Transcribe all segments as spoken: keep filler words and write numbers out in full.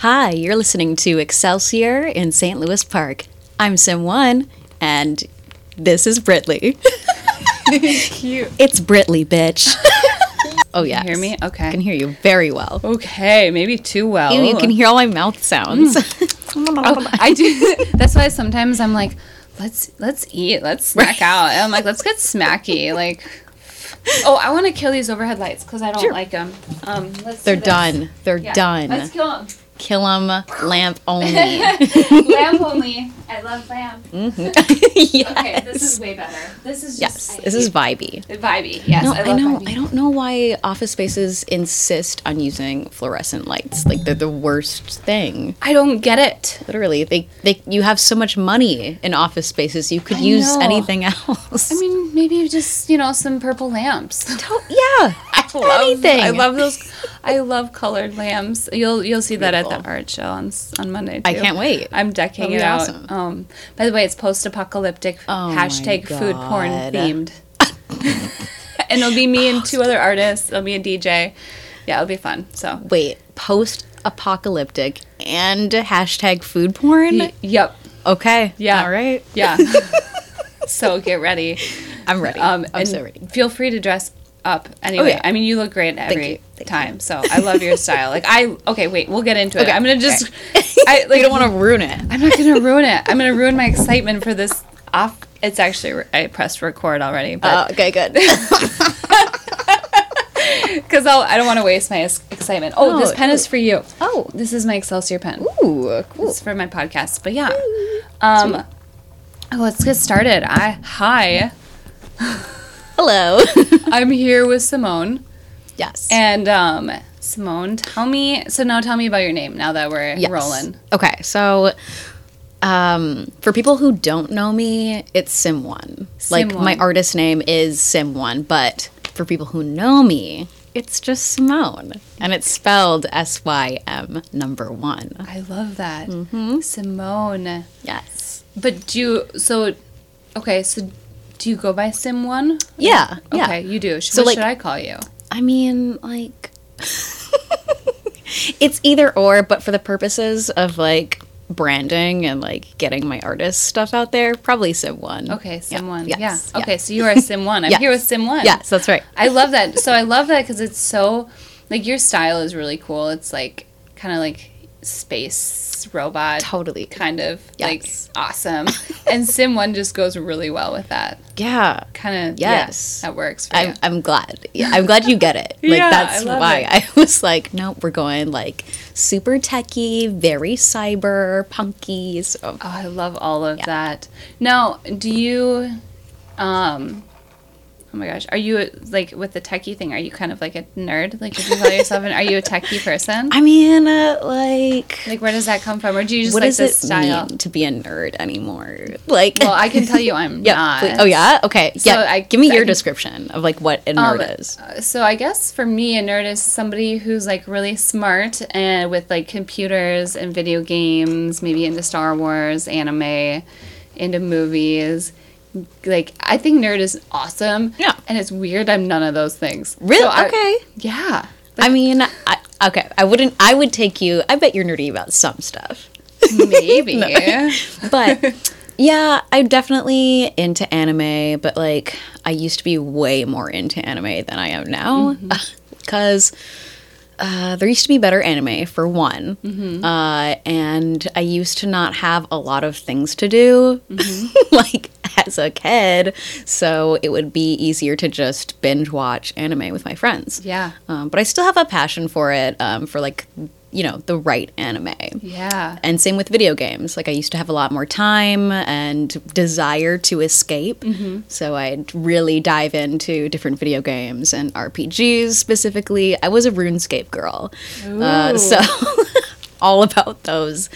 Hi, you're listening to Excelsior in Saint Louis Park. I'm Sim One, and this is Britley. Cute. It's Britley, bitch. Oh, yeah. Can you hear me? Okay. I can hear you very well. Okay, maybe too well. You, you can hear all my mouth sounds. Oh, I do. That's why sometimes I'm like, let's let's eat, let's snack out. And I'm like, let's get smacky. Like, oh, I want to kill these overhead lights because I don't Sure. like them. Um, let's They're do this. done. They're Yeah, done. Let's kill them. Kill 'em, lamp only. Lamp only. I love lamp. Yes. Okay, this is way better. This is just, Yes, I this is hate- vibey. vibey. Yes, No, I I, love know. vibey. I don't know why office spaces insist on using fluorescent lights. Like they're the worst thing. I don't get it. Literally, they they you have so much money in office spaces. You could I use know. anything else. I mean, maybe just, you know, some purple lamps. To- yeah, I love, anything. I love those. I love colored lamps. You'll you'll see that at the Beautiful. art show on s- on Monday. Too. I can't wait. I'm decking That'll it be out. awesome. Um, by the way, it's post-apocalyptic Oh my hashtag food porn God. themed, and it'll be me and two other artists. It'll be a D J. Yeah, it'll be fun. So Wait, post-apocalyptic and hashtag food porn. Y- yep. Okay. Yeah. All right. Yeah. So get ready. I'm ready. Um, I'm and so ready. Feel free to dress up anyway. yeah. I mean, you look great every you. Thank time. So I love your style. Like I okay, wait, we'll get into it. Okay, I'm gonna just okay. I like You don't want to ruin it. I'm not gonna ruin it. I'm gonna ruin my excitement for this off. It's actually I pressed record already, Oh, but okay, good. because I'll I don't want to waste my ex- excitement. Oh, Oh, this pen is for you. Oh. This is my Excelsior pen. Ooh, cool. It's for my podcast. But yeah, um, oh, let's get started. I hi, Hello. I'm here with Simone. Yes. And um, Simone, tell me. So now, tell me about your name. Now that we're Yes. rolling. Okay, so um, for people who don't know me, it's Sim One. Like Sim my One. artist name is Sim One, but for people who know me, it's just Simone, and it's spelled S Y M number one. I love that, Mm-hmm. Simone. Yes. But do you? So, okay. So, do you go by Sim One? Yeah. Yeah. Okay, you do. Sh- So, what like- should I call you? I mean, like, it's either or, but for the purposes of like branding and like getting my artist stuff out there, probably Sim One. Okay, Sim Yeah. One. Yes. Yeah. Yeah. Okay, so you are Sim One. I'm Yes. here with Sim One. Yes, that's right. I love that. So I love that because it's so like your style is really cool. It's like kind of like space robot, Totally. kind of Yes. like awesome. And Sim One just goes really well with that. Yeah. Kind of Yes. yeah, that works. For you. I'm, I'm glad. Yeah, I'm glad you get it. Like Yeah, that's I love why it. I was like, nope, we're going like super techie, very cyber punky. So Oh, I love all of that. Now, do you, um, oh my gosh, are you like with the techie thing? Are you kind of like a nerd? Like, would you call yourself an? Are you a techie person? I mean, uh, like, Like, where does that come from, or do you just what like does the it style? mean to be a nerd anymore? Like, Well, I can tell you, I'm yeah. not. please- Oh yeah. Okay. So yeah. I- Give me I your can- description of like what a Um, nerd is. uh, So I guess for me, a nerd is somebody who's like really smart and with like computers and video games, maybe into Star Wars, anime, into movies. Like I think nerd is awesome. Yeah. And it's weird I'm none of those things. Really? So I- Okay. yeah. I mean, I, okay. I wouldn't. I would take you. I bet you're nerdy about some stuff. Maybe. But yeah, I'm definitely into anime, but like I used to be way more into anime than I am now because uh, there used to be better anime for one, uh, and I used to not have a lot of things to do like as a kid, so it would be easier to just binge watch anime with my friends. Yeah. Um, but I still have a passion for it, um, for like, you know, the right anime. Yeah. And same with video games. Like I used to have a lot more time and desire to escape. So I'd really dive into different video games and R P Gs specifically. I was a RuneScape girl. Uh, so all about those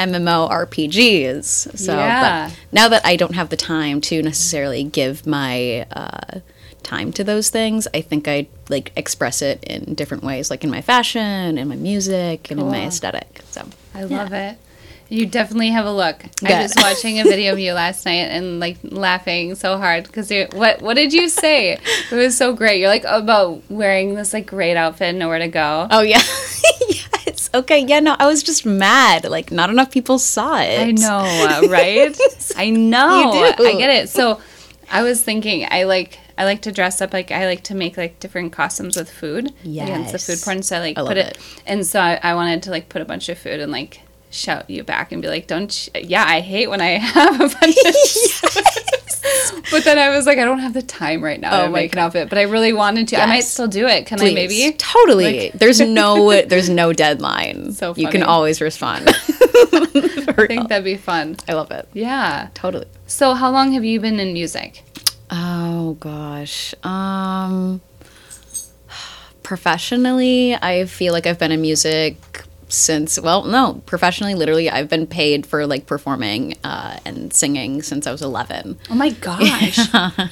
MMORPGs. So Yeah. but now that I don't have the time to necessarily give my uh, time to those things, I think I like express it in different ways, like in my fashion, in my music, and in my Cool. aesthetic. So I love it. You definitely have a look. Good. I was watching a video of you last night and like laughing so hard because what what did you say? It was so great. You're like about wearing this like great outfit and nowhere to go. oh yeah, yes. Yes. Okay. Yeah. No, I was just mad. Like, not enough people saw it. I know, uh, right? I know. You do. I get it. So, I was thinking, I like I like to dress up. Like I like to make like different costumes with food against the Yes. food porn. So I like I put love it, it. and so I, I wanted to like put a bunch of food and like shout you back and be like, "Don't you, yeah, I hate when I have a bunch of." But then I was like, I don't have the time right now Oh to my make an God. outfit. But I really wanted to. I might Yes. still do it. Can Please. I maybe? Totally. Like- there's no there's no deadline. So You can funny. always respond. I think that'd be fun. I love it. Yeah. Totally. So how long have you been in music? Oh gosh. Um professionally, I feel like I've been in music since well, no, professionally literally I've been paid for like performing uh and singing since I was eleven. Oh my gosh.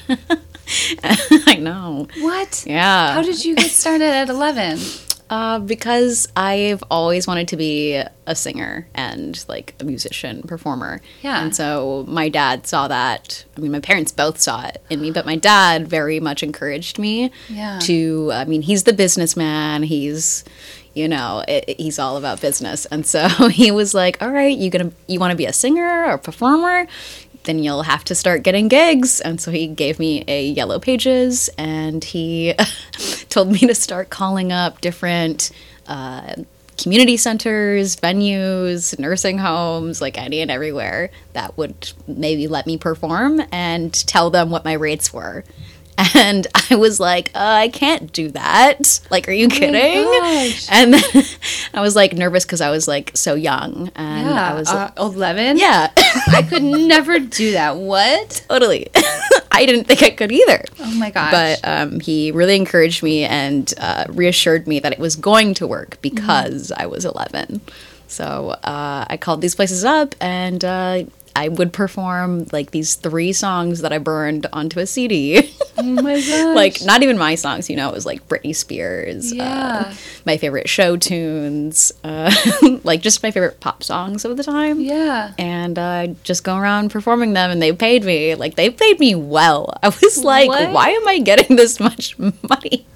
I know. What? Yeah. How did you get started at eleven? Uh, because I've always wanted to be a singer and like a musician, performer. Yeah. And so my dad saw that. I mean, my parents both saw it in me, but my dad very much encouraged me Yeah. to, I mean, he's the businessman. He's, you know, it, he's all about business. And so he was like, all right, you gonna, you want to be a singer or a performer? Then you'll have to start getting gigs. And so he gave me a Yellow Pages and he told me to start calling up different uh, community centers, venues, nursing homes, like any and everywhere that would maybe let me perform and tell them what my rates were. And I was like, uh, I can't do that. Like, are you kidding? gosh. And then I was like nervous because I was like so young. And Yeah. I was uh, eleven? yeah, I could never do that. What? totally. I didn't think I could either. Oh my gosh. But um, he really encouraged me and uh, reassured me that it was going to work because I was eleven. So uh, I called these places up and uh, I would perform like these three songs that I burned onto a C D. oh my gosh. Like, not even my songs, you know, it was like Britney Spears, Yeah. uh, my favorite show tunes, uh, like just my favorite pop songs of the time. Yeah. And uh, just go around performing them, and they paid me. Like, they paid me well. I was like, What? why am I getting this much money?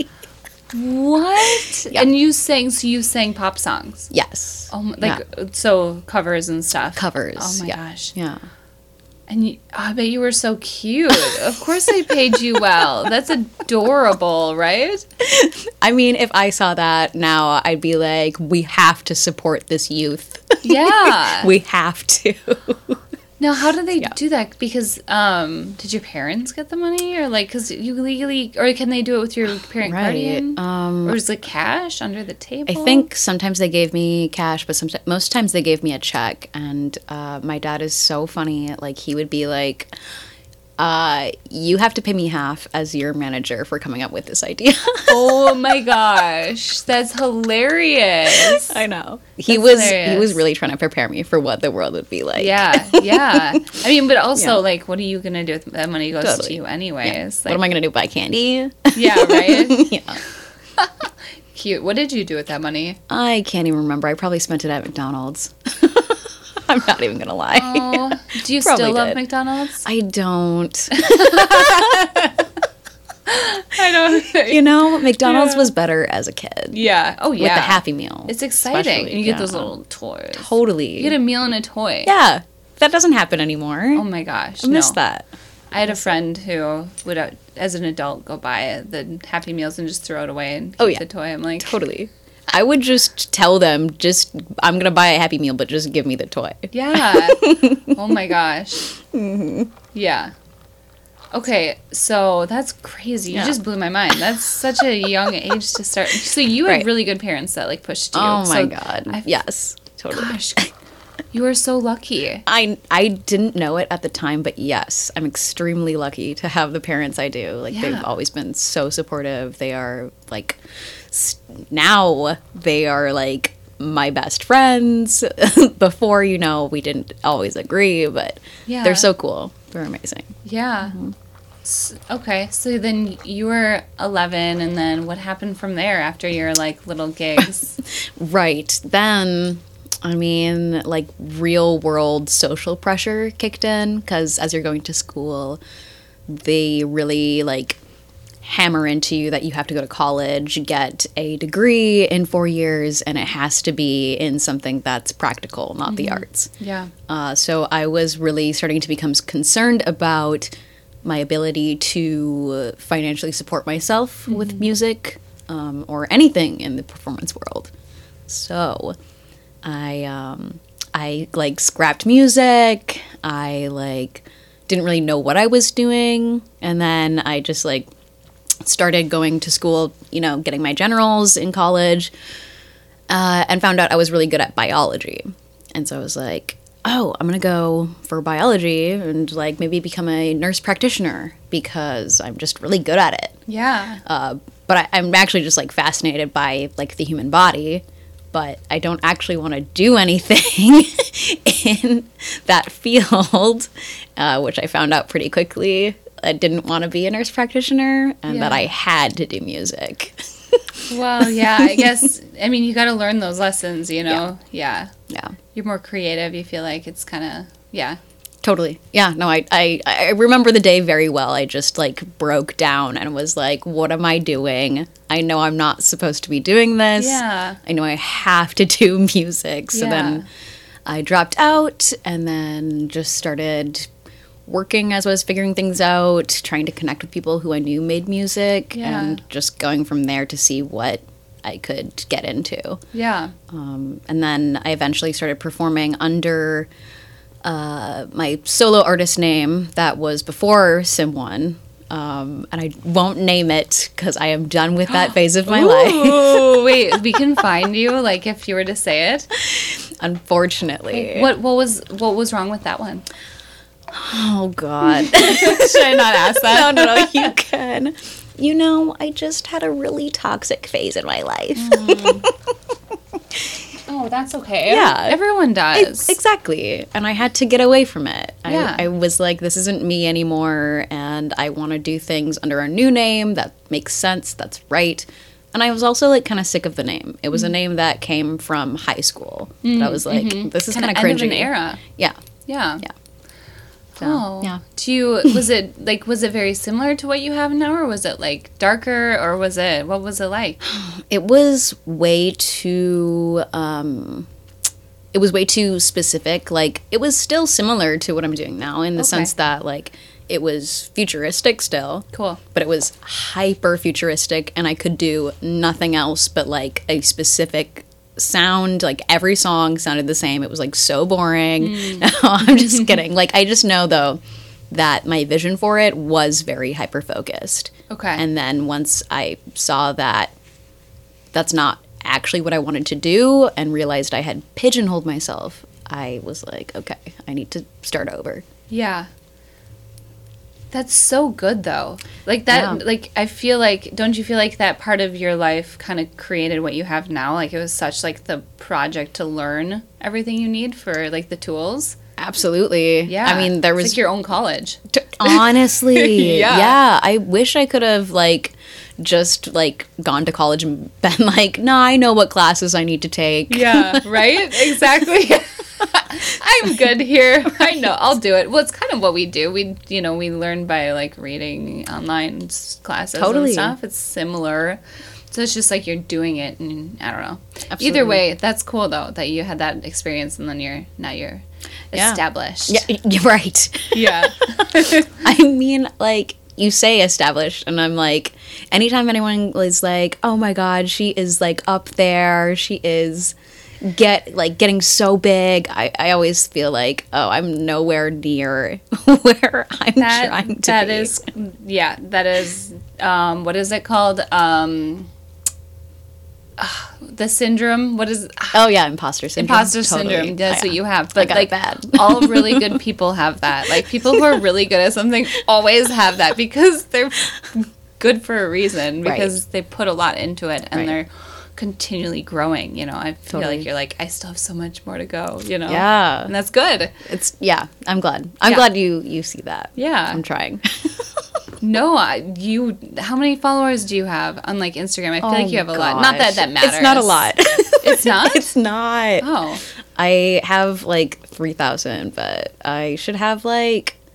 What? Yeah. And you sang, so you sang pop songs? Yes. Oh, my, like, so covers and stuff? Covers. Oh my yeah. gosh. Yeah. And you, oh, I bet you were so cute. Of course they paid you well. That's adorable, right? I mean, if I saw that now, I'd be like, we have to support this youth. Yeah. We have to. Now, how do they Yeah. do that? Because um, did your parents get the money, or like, because you legally, or can they do it with your parent Right. guardian, Um, or is it cash under the table? I think sometimes they gave me cash, but sometimes most times they gave me a check. And uh, my dad is so funny. Like, he would be like, uh, "You have to pay me half as your manager for coming up with this idea." Oh my gosh, that's hilarious. I know. He That's was he hilarious. was really trying to prepare me for what the world would be like. Yeah, yeah. I mean, but also, Yeah. like, what are you gonna do with that money? Goes Totally. to you anyways. What am I gonna do? Buy candy? Yeah, right. Yeah. Cute. What did you do with that money? I can't even remember. I probably spent it at McDonald's. I'm not even gonna lie. Oh, do you Probably still love did. McDonald's? I don't. I don't. You know, McDonald's Yeah. was better as a kid. Yeah. Oh, yeah. With the Happy Meal. It's exciting. especially, And you get yeah. those little toys. Totally. You get a meal and a toy. Yeah. That doesn't happen anymore. Oh my gosh. I miss no. that. I had a friend who would, uh, as an adult, go buy the Happy Meals and just throw it away and keep Oh, yeah. the toy. I'm like, Totally. I would just tell them, just, I'm going to buy a Happy Meal, but just give me the toy. yeah. Oh my gosh. Mm-hmm. Yeah. Okay, so that's crazy. You Yeah. just blew my mind. That's such a young age to start. So you had Right. really good parents that like pushed you. Oh my So God. I- yes. Totally. Gosh, you are so lucky. I, I didn't know it at the time, but yes, I'm extremely lucky to have the parents I do. Like, Yeah. they've always been so supportive. They are, like, s- now they are, like, my best friends. Before, you know, we didn't always agree, but Yeah. they're so cool. They're amazing. Yeah. Mm-hmm. S- okay, so then you were eleven, and then what happened from there after your like little gigs? Right. Then, I mean, like, real world social pressure kicked in because as you're going to school, they really, like, hammer into you that you have to go to college, get a degree in four years, and it has to be in something that's practical, not the arts. Yeah. Uh, so I was really starting to become concerned about my ability to financially support myself with music um, or anything in the performance world. So I um, I like scrapped music. I like didn't really know what I was doing, and then I just like started going to school, you know, getting my generals in college, uh, and found out I was really good at biology. And so I was like, oh, I'm going to go for biology and like maybe become a nurse practitioner because I'm just really good at it. Yeah. Uh, but I, I'm actually just like fascinated by like the human body, but I don't actually want to do anything in that field, uh, which I found out pretty quickly. I didn't want to be a nurse practitioner and Yeah. that I had to do music. Well, yeah, I guess, I mean, you got to learn those lessons, you know? Yeah. Yeah. You're more creative. You feel like it's kind of, yeah. Totally. Yeah, no, I, I I remember the day very well. I just like broke down and was like, what am I doing? I know I'm not supposed to be doing this. Yeah. I know I have to do music. So Yeah. then I dropped out and then just started working as I was figuring things out, trying to connect with people who I knew made music Yeah. and just going from there to see what I could get into. Yeah. Um, and then I eventually started performing under uh, my solo artist name that was before Sim one. Um, and I won't name it because I am done with that phase of my life, Ooh, wait, we can find you, like, if you were to say it. unfortunately. What what was what was wrong with that one? Oh, God. Should I not ask that? No, no, no, you can. You know, I just had a really toxic phase in my life. Oh, that's okay. Yeah. Everyone does. Exactly. And I had to get away from it. Yeah. I, I was like, this isn't me anymore, and I want to do things under a new name that makes sense, that's right. And I was also like kind of sick of the name. It was a name that came from high school. But I was like, this is kind of Kinda cringy. end of an era. Yeah. Yeah. Yeah. So, Oh. yeah. Do you was it like was it very similar to what you have now, or was it like darker, or was it what was it like? It was way too um it was way too specific. Like it was still similar to what I'm doing now in the Okay. sense that like it was futuristic still. Cool. But it was hyper futuristic and I could do nothing else but like a specific sound. Like every song sounded the same. It was like so boring. No, I'm just kidding. Like I just know though that my vision for it was very hyper focused. Okay. And then once I saw that that's not actually what I wanted to do and realized I had pigeonholed myself, I was like, okay, I need to start over. Yeah. That's so good though. Like that Yeah. like I feel like don't you feel like that part of your life kind of created what you have now? Like it was such like the project to learn everything you need for like the tools. Absolutely. Yeah. I mean, there It's was like your own college. T- honestly, Yeah. yeah. I wish I could have like just like gone to college and been like, nah, I know what classes I need to take. Yeah, right? Exactly. I'm good here. I know. I'll do it. Well, it's kind of what we do. We, you know, we learn by like reading online s- classes Totally. and stuff. It's similar. So it's just like you're doing it, and I don't know. Absolutely. Either way, that's cool though that you had that experience, and then you're now you're Yeah. established. Yeah, you're right. Yeah. I mean, like, you say established, and I'm like, anytime anyone is like, oh my god, she is like up there, she is get like getting so big, I, I always feel like, oh, I'm nowhere near where I'm That trying to that be. is yeah. That is um. What is it called? Um. ah, the syndrome. What is Oh yeah, imposter syndrome. imposter Totally. syndrome? That's Yeah. what you have. I But got like it bad. all really good people have that. Like people who are really good at something always have that because they're good for a reason because they put a lot into it and Right. they're continually growing. You know, I feel Totally. like you're like I still have so much more to go. You know, Yeah. and that's good. It's yeah. I'm glad. I'm Yeah. glad you you see that. Yeah. I'm trying. No, I, you. How many followers do you have on like Instagram? I feel like you have a lot. Not that Oh, gosh. that matters. It's not a lot. It's not. It's not. Oh, I have like three thousand, but I should have like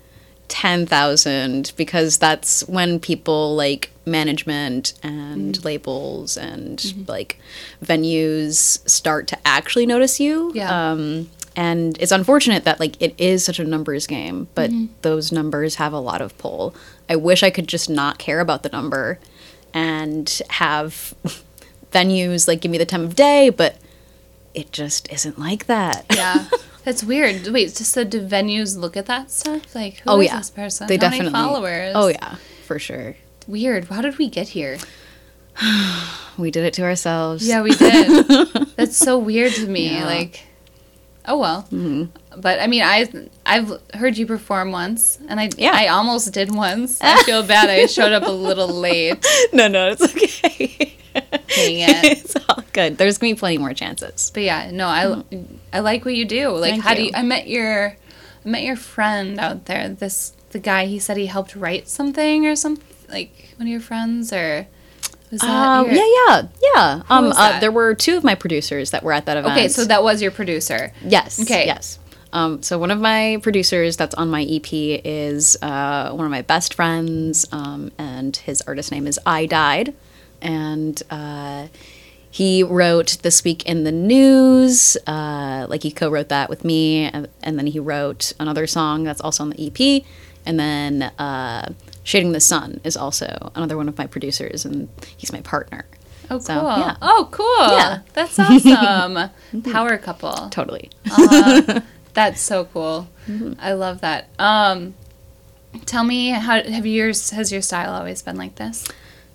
ten thousand, because that's when people like management and Mm-hmm. labels and like venues start to actually notice you. Yeah. Um, and it's unfortunate that like it is such a numbers game, but Mm-hmm. those numbers have a lot of pull. I wish I could just not care about the number and have venues like give me the time of day, but it just isn't like that. Yeah. That's weird. Wait, just so do venues look at that stuff? Like, who Oh is yeah, this person? they How definitely. many followers? Oh yeah, for sure. Weird. How did we get here? We did it to ourselves. Yeah, we did. That's so weird to me. Yeah. Like, oh well. Mm-hmm. But I mean, I I've heard you perform once, and I Yeah. I almost did once. I feel bad. I showed up a little late. No, no, it's okay. Dang it. It's all good. There's gonna be plenty more chances. But yeah, no, I I like what you do. Like, Thank how do you. you? I met your I met your friend out there. This the guy. He said he helped write something or something. Like one of your friends, or was that? Um, your, yeah, yeah, yeah. Um, was uh, that? there were two of my producers that were at that event. Okay, so that was your producer. yes, Okay. yes. Um, so one of my producers that's on my E P is uh, one of my best friends, um, and his artist name is I Died, and uh, he wrote This Week in the News. Uh, like he co-wrote that with me, and, and then he wrote another song that's also on the E P, and then uh, Shading the Sun is also another one of my producers, and he's my partner. Oh, So, cool. yeah. Oh, cool. Yeah. That's awesome. Power couple. Totally. Uh, that's so cool. Mm-hmm. I love that. Um, tell me, how have yours? Has your style always been like this?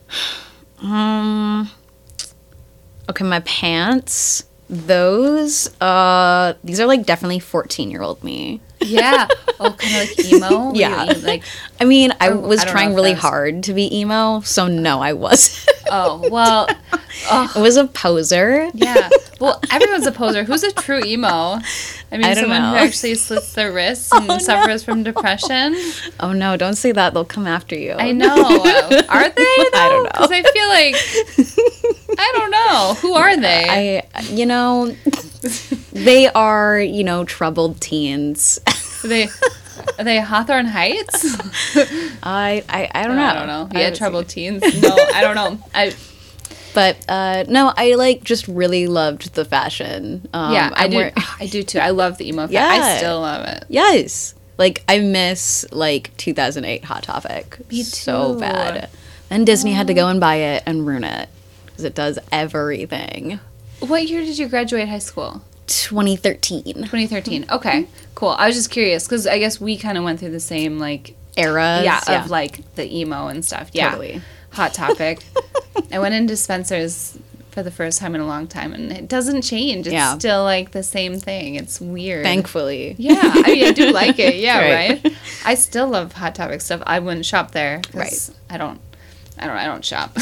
Um. Okay, my pants. Those. Uh, these are like definitely fourteen-year-old me. Yeah. Oh, kind of like emo. Were Yeah. you, like, I mean, I Or- was I don't know trying if really that's- hard to be emo, so no, I wasn't. oh well. I was a poser. Yeah. Well, everyone's a poser. Who's a true emo? I mean, I don't someone who know. actually slits their wrists and Oh, no. suffers from depression. Oh no, don't say that. They'll come after you. I know. Are they? Though? I don't know. Because I feel like I don't know. Who are they? I, you know, they are, you know, troubled teens. Are they are they Hawthorne Heights? I, I, I don't know. I don't know. Yeah, haven't troubled seen- teens. No, I don't know. I But uh, no, I like just really loved the fashion. Um, yeah, I I'm do. wear- I do too. I love the emo. Yeah, I Yeah. still love it. Yes. Like, I miss, like, two thousand eight Hot Topic. Me So too. bad. Then Disney had to go and buy it and ruin it. Because it does everything. What year did you graduate high school? twenty thirteen. twenty thirteen. Okay, cool. I was just curious because I guess we kind of went through the same like Eras. yeah, of like the emo and stuff. Yeah, Totally. Hot Topic. I went into Spencer's for the first time in a long time, and it doesn't change. It's Yeah. still like the same thing. It's weird. Thankfully. Yeah, I mean, I do like it. Yeah, Right. right. I still love Hot Topic stuff. I wouldn't shop there. 'Cause Right. I don't. I don't. I don't shop.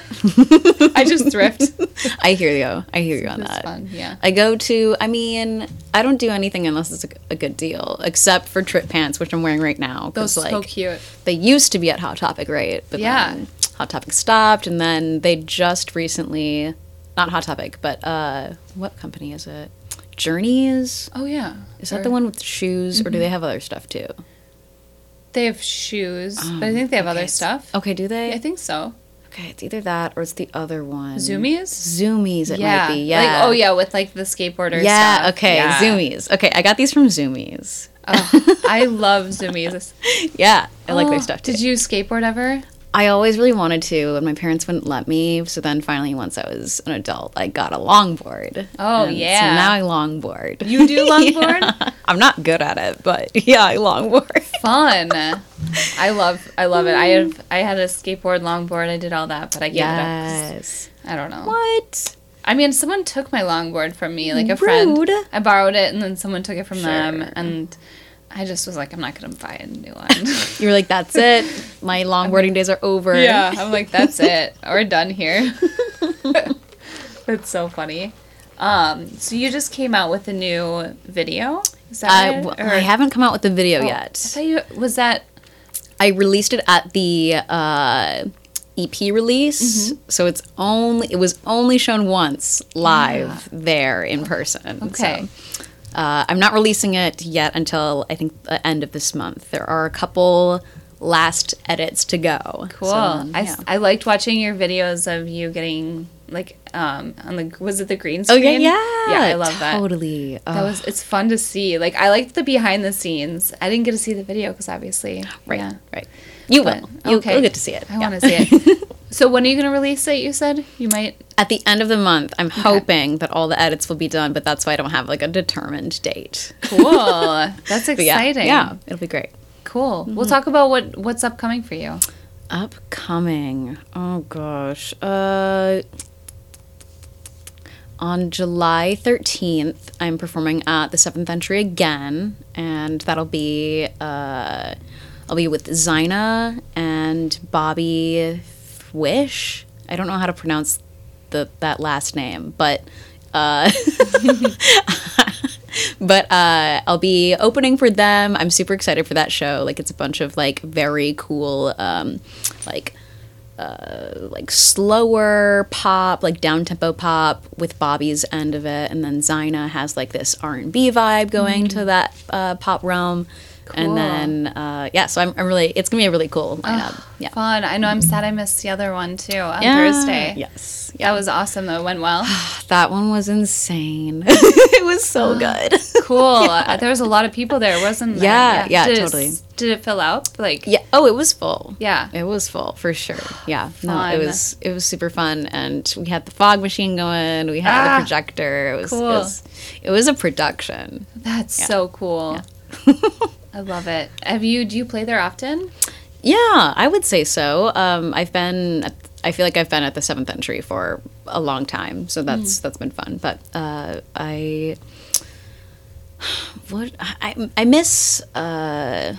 I just thrift. I hear you. I hear you on It's that. fun. Yeah. I go to, I mean, I don't do anything unless it's a, a good deal, except for trip pants, which I'm wearing right now. Those Because, like, so cute. they used to be at Hot Topic, right? But Yeah. then Hot Topic stopped, and then they just recently, not Hot Topic, but uh, what company is it? Journeys? Oh yeah. Is that Or- the one with the shoes, or do Mm-hmm. they have other stuff too? They have shoes, but I think they have other Okay. stuff. Okay, do they? I think so. Okay, it's either that or it's the other one. Zoomies? Zoomies, it yeah. might be. Yeah. Like, oh yeah, with like the skateboarder Yeah, stuff. okay, Yeah. Zoomies. Okay, I got these from Zoomies. Oh, I love Zoomies. Yeah, I like their Oh, stuff too. Did you skateboard ever? I always really wanted to, and my parents wouldn't let me. So then finally, once I was an adult, I got a longboard. Oh, And yeah. So now I longboard. You do longboard? Yeah. I'm not good at it, but yeah, I longboard. Fun. I love I love it. I have I had a skateboard, longboard, I did all that, but I gave it up. 'cause Yes. I don't know. What? I mean, someone took my longboard from me, like a friend. Rude. I borrowed it and then someone took it from Sure. them, and I just was like, I'm not gonna buy a new one. You were like, that's it. My longboarding days are over. Yeah, I'm like, that's it. We're done here. That's so funny. Um, so you just came out with a new video? Is that I, right? w- Or- I haven't come out with the video Oh, I yet. thought you was that. I released it at the uh, E P release, Mm-hmm. so it's only it was only shown once live there in person. Okay. So, Uh, I'm not releasing it yet until I think the end of this month. There are a couple last edits to go. Cool. So, um, I, yeah. I liked watching your videos of you getting like um on the was it the green Oh screen? yeah, yeah, Yeah, I love that. Totally. That Oh, was it's fun to see. Like I liked the behind the scenes. I didn't get to see the video because obviously right, yeah. right. You But, will. You, okay. You'll get to see it. I Yeah. want to see it. So when are you going to release it? You said you might. At the end of the month, I'm hoping that all the edits will be done, but that's why I don't have like a determined date. Cool. That's But yeah, exciting. yeah, it'll be great. Cool. We'll talk about what what's upcoming for you. Upcoming. Oh gosh. Uh on July thirteenth, I'm performing at the Seventh Entry again, and that'll be uh I'll be with Zyna and Bobby Wish. I don't know how to pronounce the that last name, but uh but uh, I'll be opening for them. I'm super excited for that show. Like, it's a bunch of like very cool, um, like, uh, like slower pop, like down tempo pop with Bobby's end of it, and then Zyna has like this R and B vibe going to that uh, pop realm. Cool. And then uh, yeah, so I'm, I'm really it's gonna be a really cool lineup. Oh, yeah, Fun. I know I'm sad I missed the other one too on Yeah. Thursday. Yes, That was awesome though. It went well. that one was insane. It was so good. Cool. Uh, There was a lot of people there, wasn't there? Yeah, yeah, Did totally. It, did it fill out? Like Yeah. Oh, it was full. Yeah. It was full for sure. Yeah. No, Fun. it was it was super fun, and we had the fog machine going. We had Ah, the projector. It was, cool. it was it was a production. That's Yeah. so cool. I love it. Have you? Do you play there often? Yeah, I would say so. Um, I've been. At, I feel like I've been at the Seventh Entry for a long time, so that's that's been fun. But uh, I. What I I miss. Uh,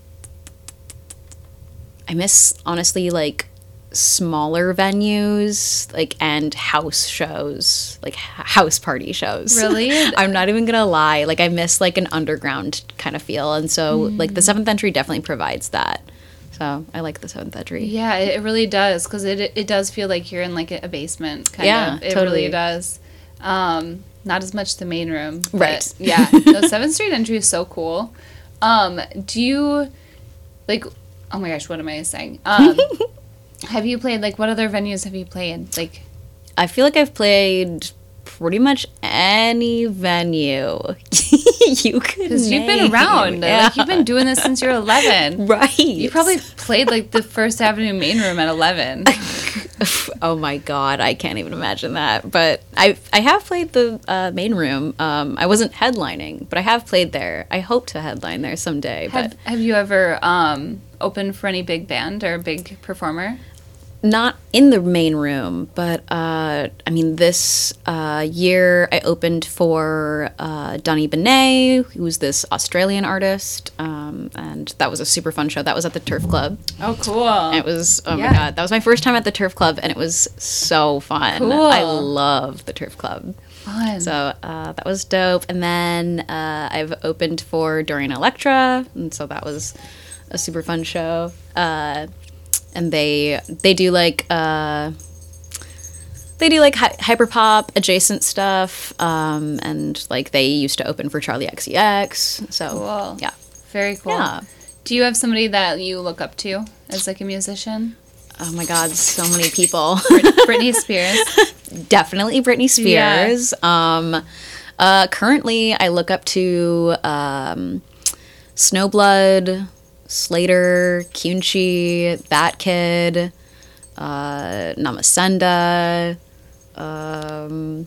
I miss honestly like smaller venues like and house shows like h- house party shows. Really? I'm not even gonna lie, like I miss like an underground kind of feel, and so like the Seventh Entry definitely provides that, so I like the Seventh Entry. Yeah, it, it really does because it it does feel like you're in like a basement kind Yeah, of. It totally. really does. Um, not as much the main room, but Right. yeah, the Seventh Street Entry is so cool. Um, do you like? Oh my gosh, what am I saying? Um, have you played like what other venues have you played? Like, I feel like I've played pretty much any venue you could because you've been name. around, Yeah. like you've been doing this since you're eleven. Right. You probably played like the First Avenue main room at eleven. Oh my god, I can't even imagine that. But I I have played the uh, main room. Um, I wasn't headlining, but I have played there. I hope to headline there someday. Have But Have you ever um opened for any big band or big performer? not in the main room. But uh, I mean, this uh, year I opened for uh, Donny Benet, who was this Australian artist, um, and that was a super fun show. That was at the Turf Club. Oh, cool. And it was, oh Yeah. my god, that was my first time at the Turf Club, and it was so fun. Cool. I love the Turf Club. Fun. So uh, that was dope. And then uh, I've opened for Dorian Electra, and so that was a super fun show. Uh, and they they do like uh, they do like hy- hyperpop adjacent stuff, um, and like they used to open for Charlie X C X. So Cool. yeah, Very cool. yeah. Do you have somebody that you look up to as like a musician? Oh my god, so many people. Brit- Britney Spears. Definitely Britney Spears. Um, uh, currently, I look up to um, Snowblood, Slater, Kyunchi, That Kid, uh, Namasenda. Um,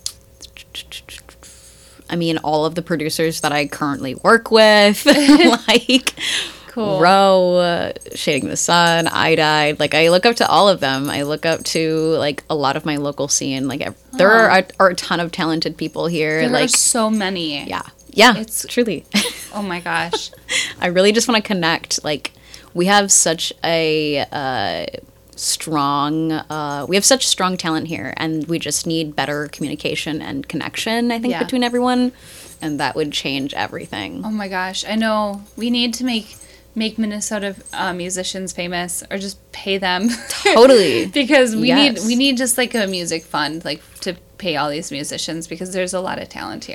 I mean, all of the producers that I currently work with, like Cool. Row, uh, Shading the Sun, I Died. Like, I look up to all of them. I look up to, like, a lot of my local scene. Like, ev- there are, a, are a ton of talented people here. There like, are so many. yeah. Yeah, It's- it's truly. Oh my gosh. I really just want to connect. Like, we have such a uh, strong, uh, we have such strong talent here, and we just need better communication and connection, I think, Yeah. between everyone, and that would change everything. Oh my gosh. I know. We need to make make Minnesota uh, musicians famous, or just pay them. Totally. Because we Yes. need we need just like a music fund, like to pay all these musicians, because there's a lot of talent here.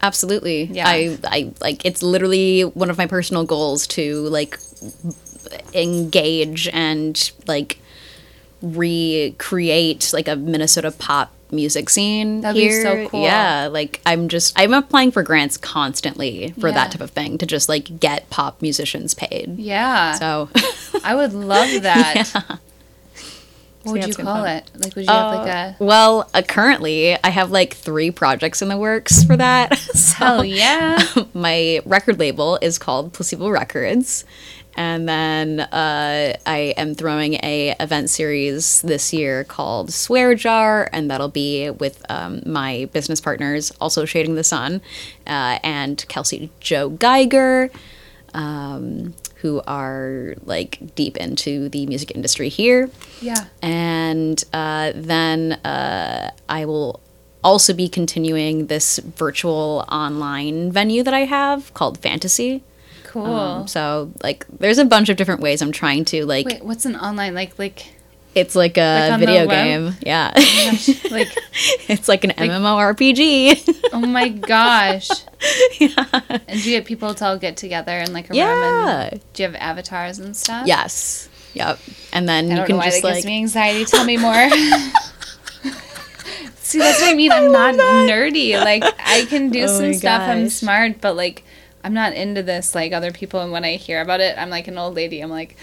Absolutely. Yeah. I, I like it's literally one of my personal goals to like engage and like recreate like a Minnesota pop music scene. That'd here. be so cool. Yeah, like I'm just I'm applying for grants constantly for Yeah. that type of thing to just like get pop musicians paid. Yeah. So I would love that. yeah. What would yeah, you it's been call fun. it? Like, would you have like Uh, a... well, uh, currently I have like three projects in the works for that. So, Hell yeah. my record label is called Placebo Records, and then uh, I am throwing a event series this year called Swear Jar, and that'll be with um, my business partners, also Shading the Sun, uh, and Kelsey Joe Geiger. Um, who are like deep into the music industry here. Yeah. And uh, then uh, I will also be continuing this virtual online venue that I have called Fantasy. Cool. Um, so like there's a bunch of different ways I'm trying to like Wait, what's an online, like, like, it's like a Like on the video web? game. Yeah. like, It's like an MMORPG. oh my gosh. Yeah. And do you get people to all get together in like a room? Yeah. And do you have avatars and stuff? Yes. Yep. And then I you don't can know why just that like gives me anxiety. Tell me more. See, that's what I mean. I'm not nerdy. Like, I can do Oh some my stuff. I'm gosh. smart, but like, I'm not into this like other people. And when I hear about it, I'm like an old lady. I'm like,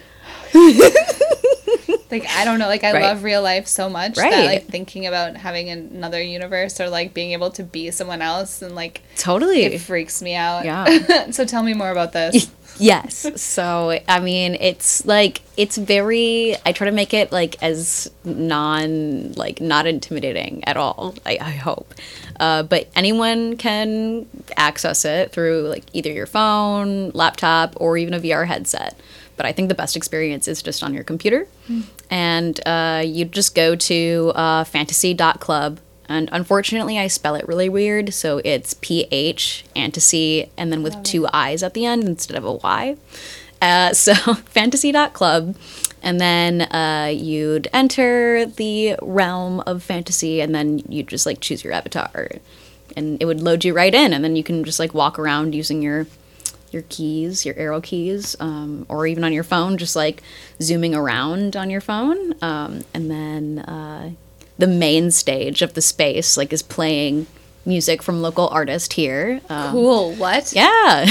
like I don't know. Like, I Right. love real life so much that Right. like thinking about having another universe or like being able to be someone else and like totally. it freaks me out. Yeah. So tell me more about this. Yes. So, I mean, it's like, it's very, I try to make it like as non, like not intimidating at all, I, I hope. Uh, but anyone can access it through like either your phone, laptop, or even a V R headset. But I think the best experience is just on your computer. Mm. And uh, you just go to uh, fantasy dot club. And unfortunately, I spell it really weird. So it's P H, fantasy, and then with Love two I's at the end instead of a Y. Uh, so fantasy dot club. And then uh, you'd enter the realm of fantasy, and then you'd just like choose your avatar. And it would load you right in. And then you can just like walk around using your your keys, your arrow keys, um, or even on your phone, just like zooming around on your phone. Um, and then uh, the main stage of the space like is playing music from local artists here. Um, Cool. What? Yeah.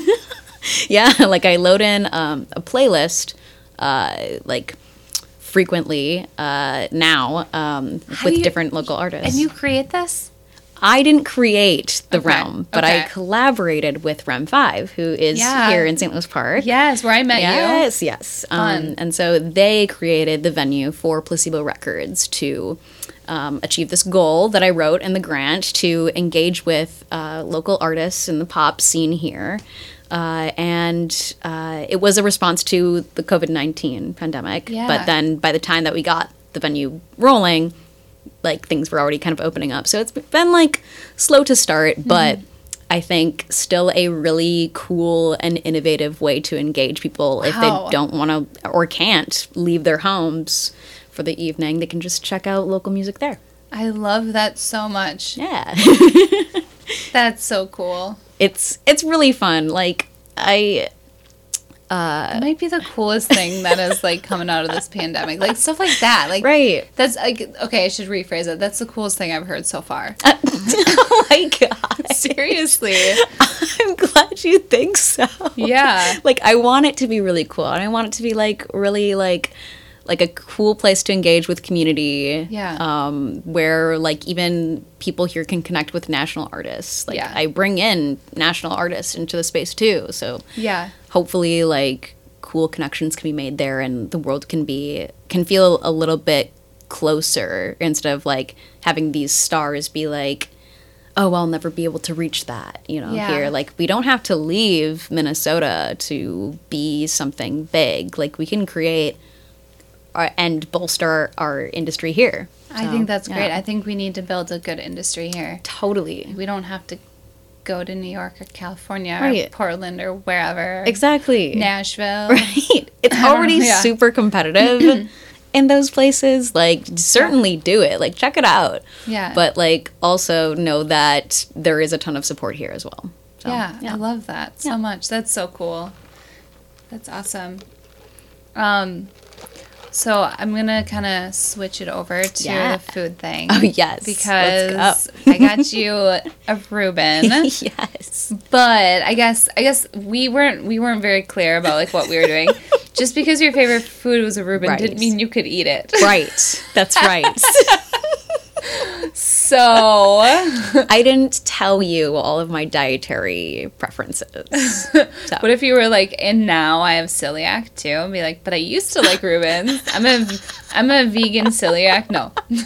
Yeah, like I load in um, a playlist uh, like frequently uh, now um, How with do you- different local artists. And you create this? I didn't create the Okay, realm, but I okay. collaborated with Rem five, who is Yeah. here in Saint Louis Park. Yes, where I met you. Yes, yes. Fun. Um, and so they created the venue for Placebo Records to um, achieve this goal that I wrote in the grant to engage with uh, local artists in the pop scene here. Uh, and uh, it was a response to the covid nineteen pandemic. Yeah. But then by the time that we got the venue rolling, like things were already kind of opening up. So it's been like slow to start, but I think still a really cool and innovative way to engage people if Wow. they don't want to or can't leave their homes for the evening. They can just check out local music there. I love that so much. Yeah. That's so cool. it's it's really fun. Like I It might be the coolest thing that is like coming out of this pandemic. Like stuff like that. Like right. that's like okay, I should rephrase it. That's the coolest thing I've heard so far. Oh my god. Seriously. I'm glad you think so. Yeah. Like I want it to be really cool, and I want it to be like really like like a cool place to engage with community. Yeah. Um, where like even people here can connect with national artists. Like Yeah. I bring in national artists into the space too. So Yeah. hopefully like cool connections can be made there, and the world can be can feel a little bit closer instead of like having these stars be like, oh, I'll never be able to reach that, you know, Yeah. here. Like, we don't have to leave Minnesota to be something big. Like, we can create our, and bolster our industry here. I So, think that's yeah. great. I think we need to build a good industry here. Totally. We don't have to go to New York or California Right. or Portland or wherever. Exactly. Nashville. Right. It's I don't already know, yeah. super competitive. in those places, like certainly do it. Like check it out. Yeah. But like also know that there is a ton of support here as well. So, yeah, I love that so Yeah. much. That's so cool. That's awesome. Um, so I'm gonna kind of switch it over to Yeah. the food thing. Oh yes. Because Let's I got you a Reuben. go. Yes. But I guess I guess we weren't we weren't very clear about like what we were doing. Just because your favorite food was a Reuben Right. didn't mean you could eat it. Right. That's right. So I didn't tell you all of my dietary preferences. So. what if you were like, and now I have celiac too, and be like, but I used to like Reubens. I'm a I'm a vegan celiac. No. No.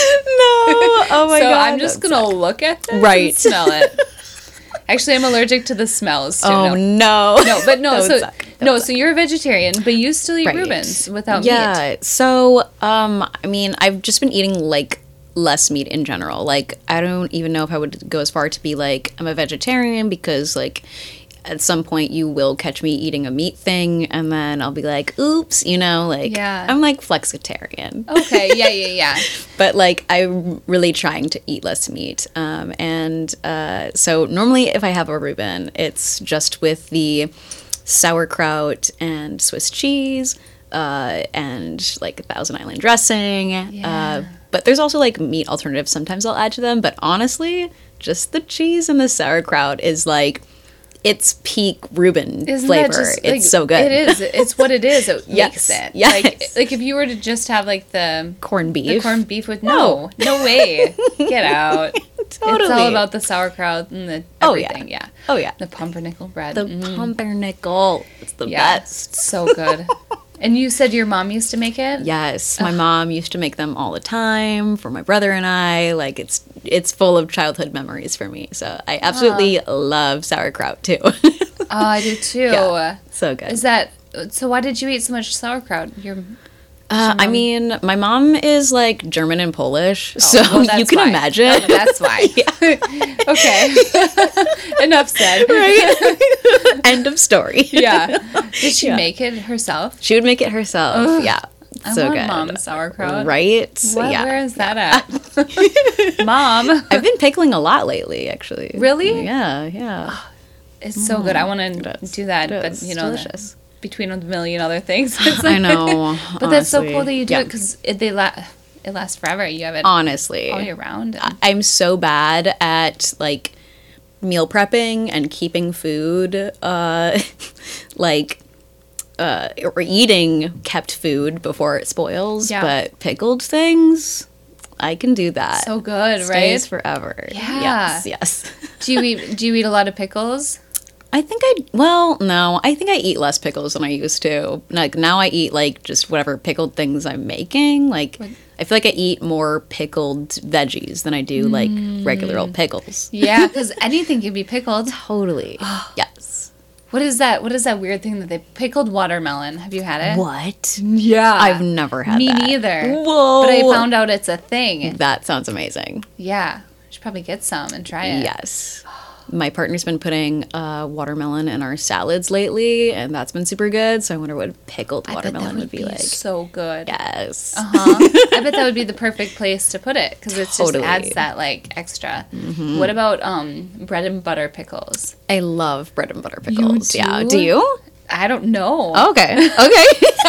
Oh my so god. I'm just that gonna sucks. look at this Right. and smell it. Actually, I'm allergic to the smells too. Oh no. no. No, but no, That would so suck. That no, would so you're a vegetarian, but you still eat Right. Reubens without meat. Yeah. So, um, I mean, I've just been eating like less meat in general. Like, I don't even know if I would go as far to be like I'm a vegetarian because like at some point you will catch me eating a meat thing and then I'll be like, oops, you know, like Yeah. I'm like flexitarian. Okay, yeah, yeah, yeah. But like I'm really trying to eat less meat. Um, and uh, so normally if I have a Reuben, it's just with the sauerkraut and Swiss cheese uh, and like a Thousand Island dressing. Yeah. Uh, but there's also like meat alternatives sometimes I'll add to them. But honestly, just the cheese and the sauerkraut is like it's peak Reuben Isn't flavor. that just, It's like, so good. It is. It's what it is. It Yes, makes it. yes. Like, like if you were to just have like the Corned beef. the corned beef with no, no way, get out. Totally. It's all about the sauerkraut and the Oh, yeah. everything. yeah. Oh yeah. The pumpernickel bread. The Mm. pumpernickel. It's the Yeah, best. so good. And you said your mom used to make it? Yes, my mom used to make them all the time for my brother and I. Like it's it's full of childhood memories for me. So I absolutely love sauerkraut too. Oh, I do too. Yeah. So good. Is that so? Why did you eat so much sauerkraut? Your Uh, I mean, my mom is like German and Polish, so well, that's you can why. imagine. Oh, that's why. Okay. Enough said. Right? End of story. Yeah. Did she Yeah. make it herself? She would make it herself. Ugh. Yeah. I so want good. mom's sauerkraut. Right? What, Yeah. Where is that at? Mom. I've been pickling a lot lately, actually. Really? Yeah, yeah. It's so good. I want It to is. do that, It but is. you It's know, delicious. between a million other things. It's I like- know. But that's so honestly. cool that you do Yeah. it because it, they la- it lasts forever. You have it Honestly. all year round. I- I'm so bad at like meal prepping and keeping food uh like uh or eating kept food before it spoils, Yeah. but pickled things I can do that. So good, Stays right? forever. Yeah. Yes, yes. Do you eat? Do you eat a lot of pickles? I think I well, no, I think I eat less pickles than I used to. Like now I eat like just whatever pickled things I'm making. Like What- I feel like I eat more pickled veggies than I do like regular Mm. old pickles. Yeah, because anything can be pickled. Totally. yes. What is that? What is that weird thing that they pickled watermelon? Have you had it? What? Yeah, I've never had Me that. neither. Whoa. But I found out it's a thing. that sounds amazing. Yeah, should probably get some and try it. Yes. My partner's been putting uh, watermelon in our salads lately, and that's been super good. So I wonder what pickled I bet that watermelon would be, like. so good. Yes. Uh huh. I bet that would be the perfect place to put it because it Totally. just adds that like extra. What about um bread and butter pickles? I love bread and butter pickles. Yeah. do? Do you? I don't know. Okay. Okay.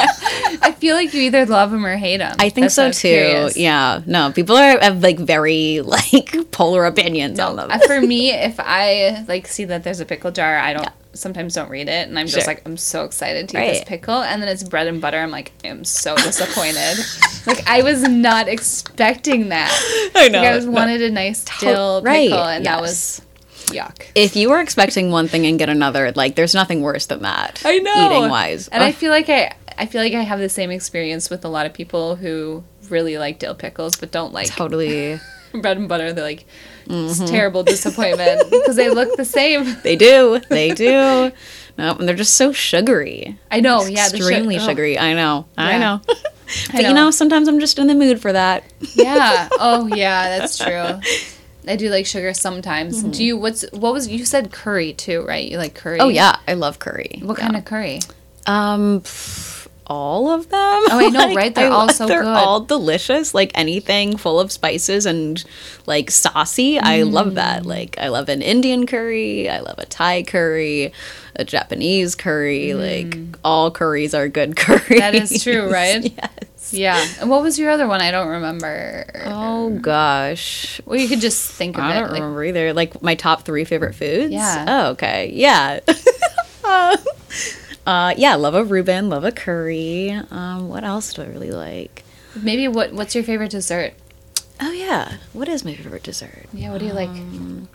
I feel like you either love them or hate them. I think so too. Yeah. No, people are have like very like polar opinions on them. Uh, For me, if I like see that there's a pickle jar, I don't sometimes don't read it, and I'm just Sure. like, I'm so excited to eat this Right. pickle, and then it's bread and butter. I'm like, I'm so disappointed. Like I was not expecting that. I know. Like, I was wanted a nice dill right, pickle, and that yes. was yuck. If you were expecting one thing and get another, like there's nothing worse than that. I know. Eating wise. And I feel like I, I feel like I have the same experience with a lot of people who really like dill pickles, but don't like totally. bread and butter. They're like, it's Mm-hmm. terrible disappointment because they look the same. They do. They do. No, and they're just so sugary. I know, yeah, the su- Extremely oh. sugary. I know. I Yeah. know. but I you know. know, sometimes I'm just in the mood for that. Yeah. Oh, yeah, that's true. I do like sugar sometimes. Mm-hmm. Do you? What's what was you said curry too, right? You like curry? Oh yeah, I love curry. What Yeah. kind of curry? Um, pff, all of them. Oh, I know, right? They're I all love- so they're good. all delicious. Like anything full of spices and like saucy, I love that. Mm. Like I love an Indian curry. I love a Thai curry, a Japanese curry. Like all curries are good curries. Mm. That is true, right? Yes. Yeah. And what was your other one? I don't remember. Oh gosh. Well, you could just think of I it. don't like, remember either. Like my top three favorite foods. Yeah. Oh, okay. Yeah. uh, uh, yeah. Love a Reuben. Love a curry. Um, what else do I really like? Maybe what? What's your favorite dessert? Oh yeah. What is my favorite dessert? Yeah. What do you like? Um,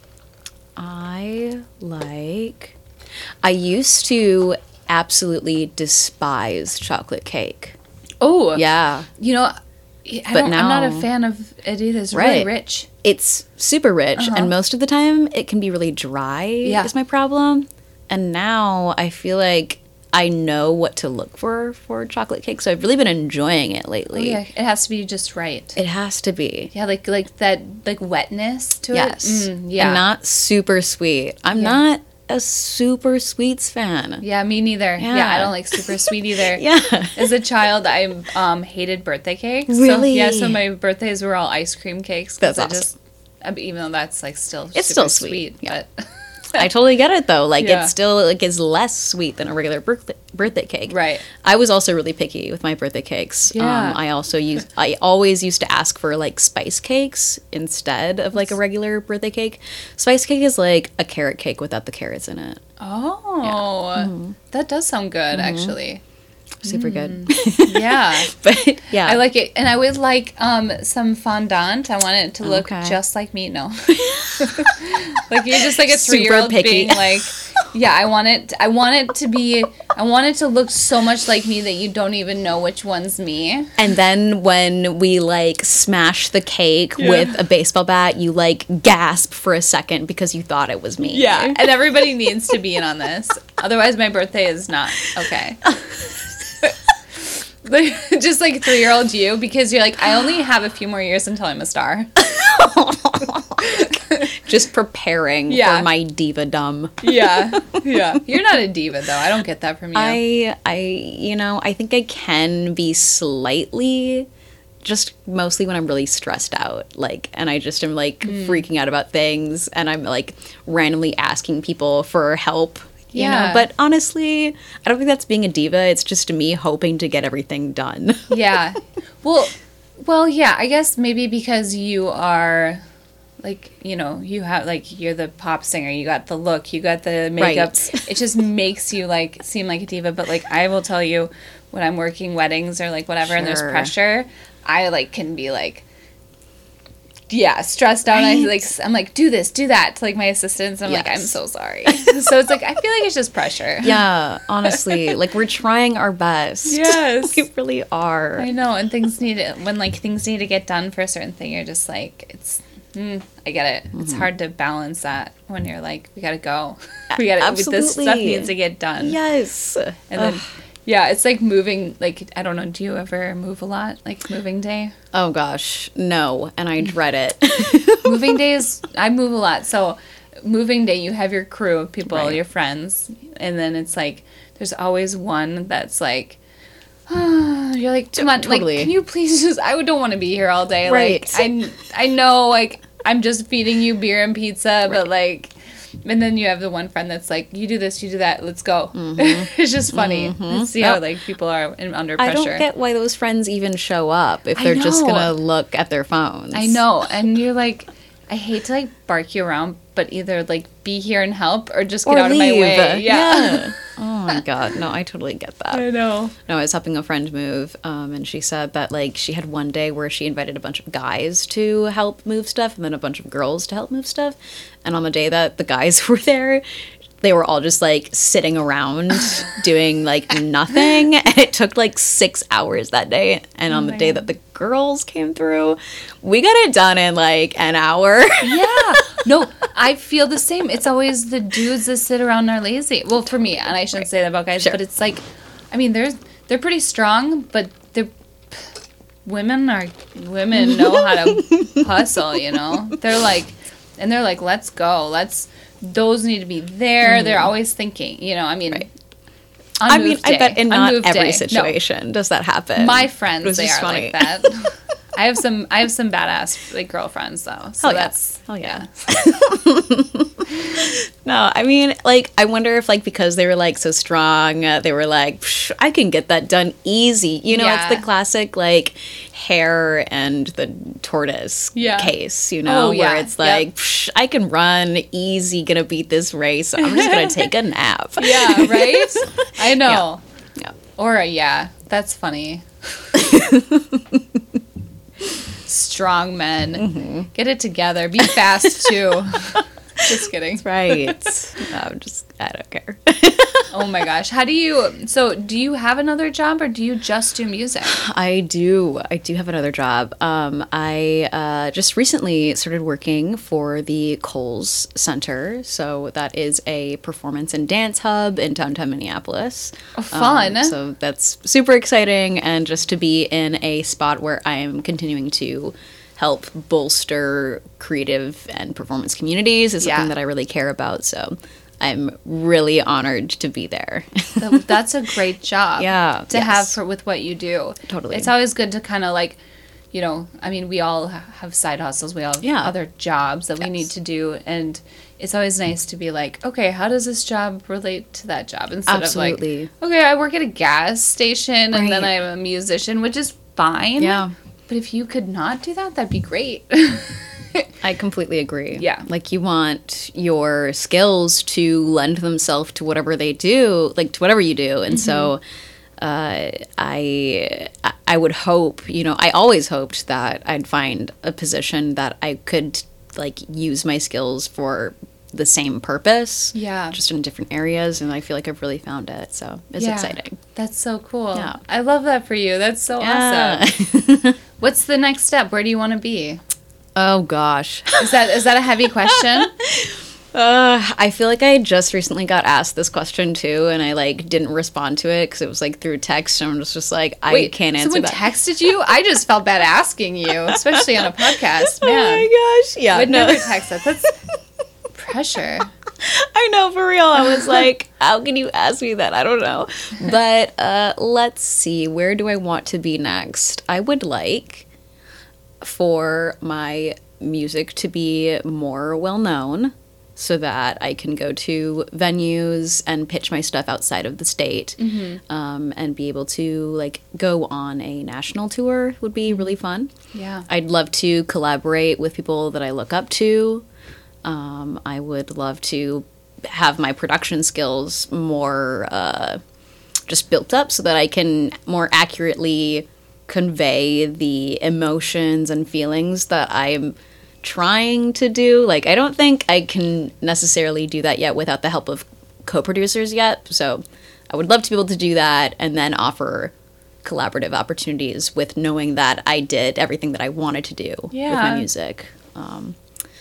I like. I used to absolutely despise chocolate cake. Oh. Yeah. You know, I But don't, I'm not a now- fan of it either. It's really Right. rich. It's super rich, Uh-huh. and most of the time it can be really dry. Yeah. Is my problem. And now I feel like I know what to look for for chocolate cake, so I've really been enjoying it Oh, lately. yeah. It has to be just right. It has to be. Yeah, like like that like wetness to Yes. it. Mm, yeah. And not super sweet. I'm Yeah. not a super sweets fan. yeah, me neither. Yeah. Yeah. I don't like super sweet either. Yeah. As a child, I um, hated birthday cakes. So, Really? yeah, so my birthdays were all ice cream cakes. 'cause That's I awesome. just, I mean, even though that's like still It's super still sweet, yeah. but I totally get it though. Like Yeah. it's still like is less sweet than a regular birthday birthday cake. Right. I was also really picky with my birthday cakes. Yeah. Um, I also used I always used to ask for like spice cakes instead of like a regular birthday cake. Spice cake is like a carrot cake without the carrots in it. oh, Mm-hmm. that does sound good actually. Super good. Yeah. But yeah. I like it, and I would like um some fondant. I want it to look Okay. just like me. No, like you're just like a Super three year old picky. being like, yeah, I want it. I want it to be. I want it to look so much like me that you don't even know which one's me. And then when we like smash the cake Yeah. with a baseball bat, you like gasp for a second because you thought it was me. Yeah, and everybody needs to be in on this. Otherwise, my birthday is not okay. Like, just like three year old you, because you're like, I only have a few more years until I'm a star. Just preparing Yeah. for my diva-dom. Yeah, yeah. You're not a diva though. I don't get that from you. I I you know, I think I can be slightly just mostly when I'm really stressed out, like, and I just am like Hmm. freaking out about things, and I'm like randomly asking people for help, you Yeah. know. But honestly, I don't think that's being a diva. It's just me hoping to get everything done. Yeah. Well, well, yeah. I guess maybe because you are, like, you know, you have like you're the pop singer. You got the look. You got the makeup. Right. It just makes you like seem like a diva. But like, I will tell you, when I'm working weddings or like whatever, and there's Sure. pressure, I like can be like. Yeah, stressed out. And I Right. like I'm like do this, do that to like my assistants. I'm like I'm Yes. so sorry. So it's like I feel like it's just pressure. Yeah, honestly, like we're trying our best. Yes. We really are. I know, and things need to, when like things need to get done for a certain thing, you're just like it's. Mm, I get it. It's Mm-hmm. hard to balance that when you're like, we gotta go. We gotta. This stuff Absolutely. needs to get done. Yes. And then, yeah, it's like moving. Like I don't know. Do you ever move a lot? Like moving day. Oh gosh, no, and I dread it. Moving days. I move a lot. So, moving day, you have your crew of people, Right. your friends, and then it's like there's always one that's like. You're like, come on, Totally. like, can you please just? I don't want to be here all day. Right. Like, I, I know, like, I'm just feeding you beer and pizza, but like, and then you have the one friend that's like, you do this, you do that, let's go. It's just funny to see how Yep. like people are in, under I pressure. don't get why those friends even show up if I they're just know. gonna look at their phones. I know, and you're like, I hate to like bark you around, but either like be here and help or just get Or out of my leave. way. Yeah. Oh my god, no, I totally get that. I know. No, I was helping a friend move, um, and she said that like she had one day where she invited a bunch of guys to help move stuff, and then a bunch of girls to help move stuff. And on the day that the guys were there, they were all just like sitting around doing like nothing, and it took like six hours that day. And on the my day God. that the girls came through, we got it done in like an hour. Yeah. No, I feel the same. It's always the dudes that sit around and are lazy. Well, for me, and I shouldn't say that about guys, Sure. but it's like, I mean, they're they're pretty strong, but they're women are women know how to hustle. You know, they're like, and they're like, let's go, let's. Those need to be there. They're always thinking. You know, I mean. Right. I mean, Unmoved I bet day. in not Unmoved every day. No. situation does that happen. My friends, Which they is are funny. like that. I have some I have some badass like girlfriends though. So Oh, yeah. that's Oh, yeah. No, I mean, like, I wonder if, like, because they were, like, so strong, uh, they were like, Psh, I can get that done easy. You know, Yeah. it's the classic, like, hare and the tortoise Yeah. case, you know, Oh, yeah. where it's like, Psh, I can run easy, gonna beat this race. So I'm just gonna take a nap. Yeah, right? I know. Yeah. Or yeah, that's funny. Strong men. Mm-hmm. Get it together. Be fast too. Just kidding. Right. No, I'm just, I don't care. Oh my gosh. How do you so do you have another job or do you just do music? I do. I do have another job. Um, I uh, just recently started working for the Coles Center. So that is a performance and dance hub in downtown Minneapolis. Oh, fun. Um, so that's super exciting. And just to be in a spot where I am continuing to help bolster creative and performance communities is something Yeah. that I really care about. So I'm really honored to be there. That- That's a great job. Yeah, To yes. have for with what you do. Totally. It's always good to kind of like, you know, I mean, we all ha- have side hustles. We all have Yeah. other jobs that we Yes. need to do. And it's always nice to be like, okay, how does this job relate to that job? Instead Absolutely. of like, okay, I work at a gas station and then Right. I'm a musician, which is fine. Yeah. But if you could not do that, that'd be great. I completely agree. Yeah. Like you want your skills to lend themselves to whatever they do, like to whatever you do. And so uh, I I would hope, you know, I always hoped that I'd find a position that I could like use my skills for the same purpose. Yeah. Just in different areas. And I feel like I've really found it. So it's Yeah. exciting. That's so cool. Yeah. I love that for you. That's so Yeah. awesome. What's the next step? Where do you want to be? Oh gosh. Is that is that a heavy question? Uh, I feel like I just recently got asked this question too, and I like didn't respond to it because it was like through text, and I'm just, just like I Wait, can't answer someone that. texted you? I just felt bad asking you, especially on a podcast. Oh Man, my gosh! Yeah, would no, never text that. That's pressure. I know for real. I was like, how can you ask me that? I don't know. But uh, let's see. Where do I want to be next? I would like for my music to be more well known, so that I can go to venues and pitch my stuff outside of the state, um, and be able to like go on a national tour would be really fun. Yeah. I'd love to collaborate with people that I look up to. Um, I would love to have my production skills more uh, just built up so that I can more accurately convey the emotions and feelings that I'm trying to do. Like, I don't think I can necessarily do that yet without the help of co-producers yet. So I would love to be able to do that and then offer collaborative opportunities with knowing that I did everything that I wanted to do with Yeah. my music. Um,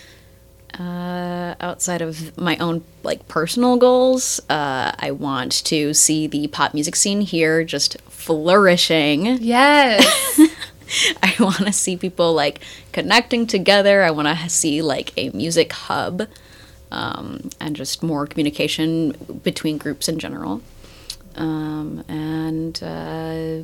uh, outside of my own like personal goals, uh, I want to see the pop music scene here just flourishing. Yes. I want to see people like connecting together. I want to see like a music hub, um, and just more communication between groups in general. Um, and uh,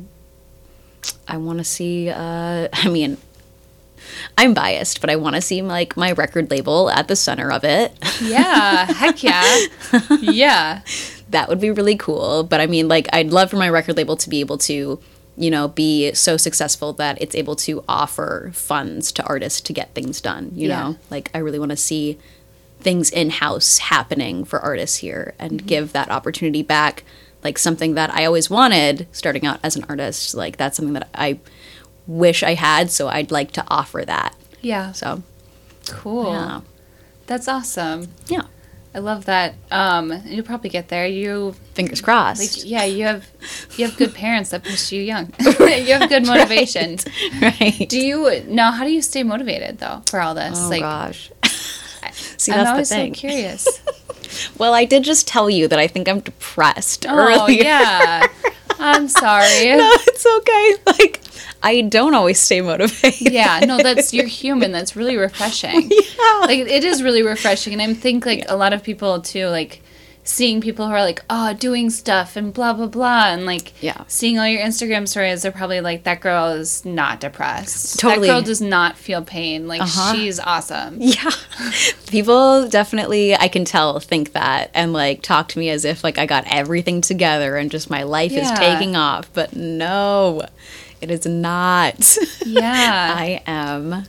I want to see. Uh, I mean, I'm biased, but I want to see like my record label at the center of it. Yeah. Heck yeah. Yeah. That would be really cool. But I mean, like, I'd love for my record label to be able to, you know, be so successful that it's able to offer funds to artists to get things done, you Yeah. know? Like, I really want to see things in-house happening for artists here and Mm-hmm. give that opportunity back. Like, something that I always wanted starting out as an artist. Like, that's something that I wish I had, so I'd like to offer that. Yeah. So, Cool. yeah. That's awesome. Yeah. I love that. Um, you'll probably get there. You Fingers crossed. like yeah, you have you have good parents that pushed you young. You have good motivation. Right. Do you now? How do you stay motivated though for all this? Oh, like, gosh. See, I'm that's always the thing. so curious. Well, I did just tell you that I think I'm depressed Oh earlier. yeah, I'm sorry. No, it's okay. Like, I don't always stay motivated. Yeah, no, that's you're human. That's really refreshing. Yeah. Like it is really refreshing, and I think like a lot of people too. Like seeing people who are like, oh, doing stuff and blah, blah, blah. And like Yeah. seeing all your Instagram stories, they're probably like, that girl is not depressed. Totally. That girl does not feel pain. Like, Uh-huh. she's awesome. Yeah. People definitely, I can tell, think that and like talk to me as if like I got everything together and just my life is Yeah. taking off. But no, it is not. Yeah. I am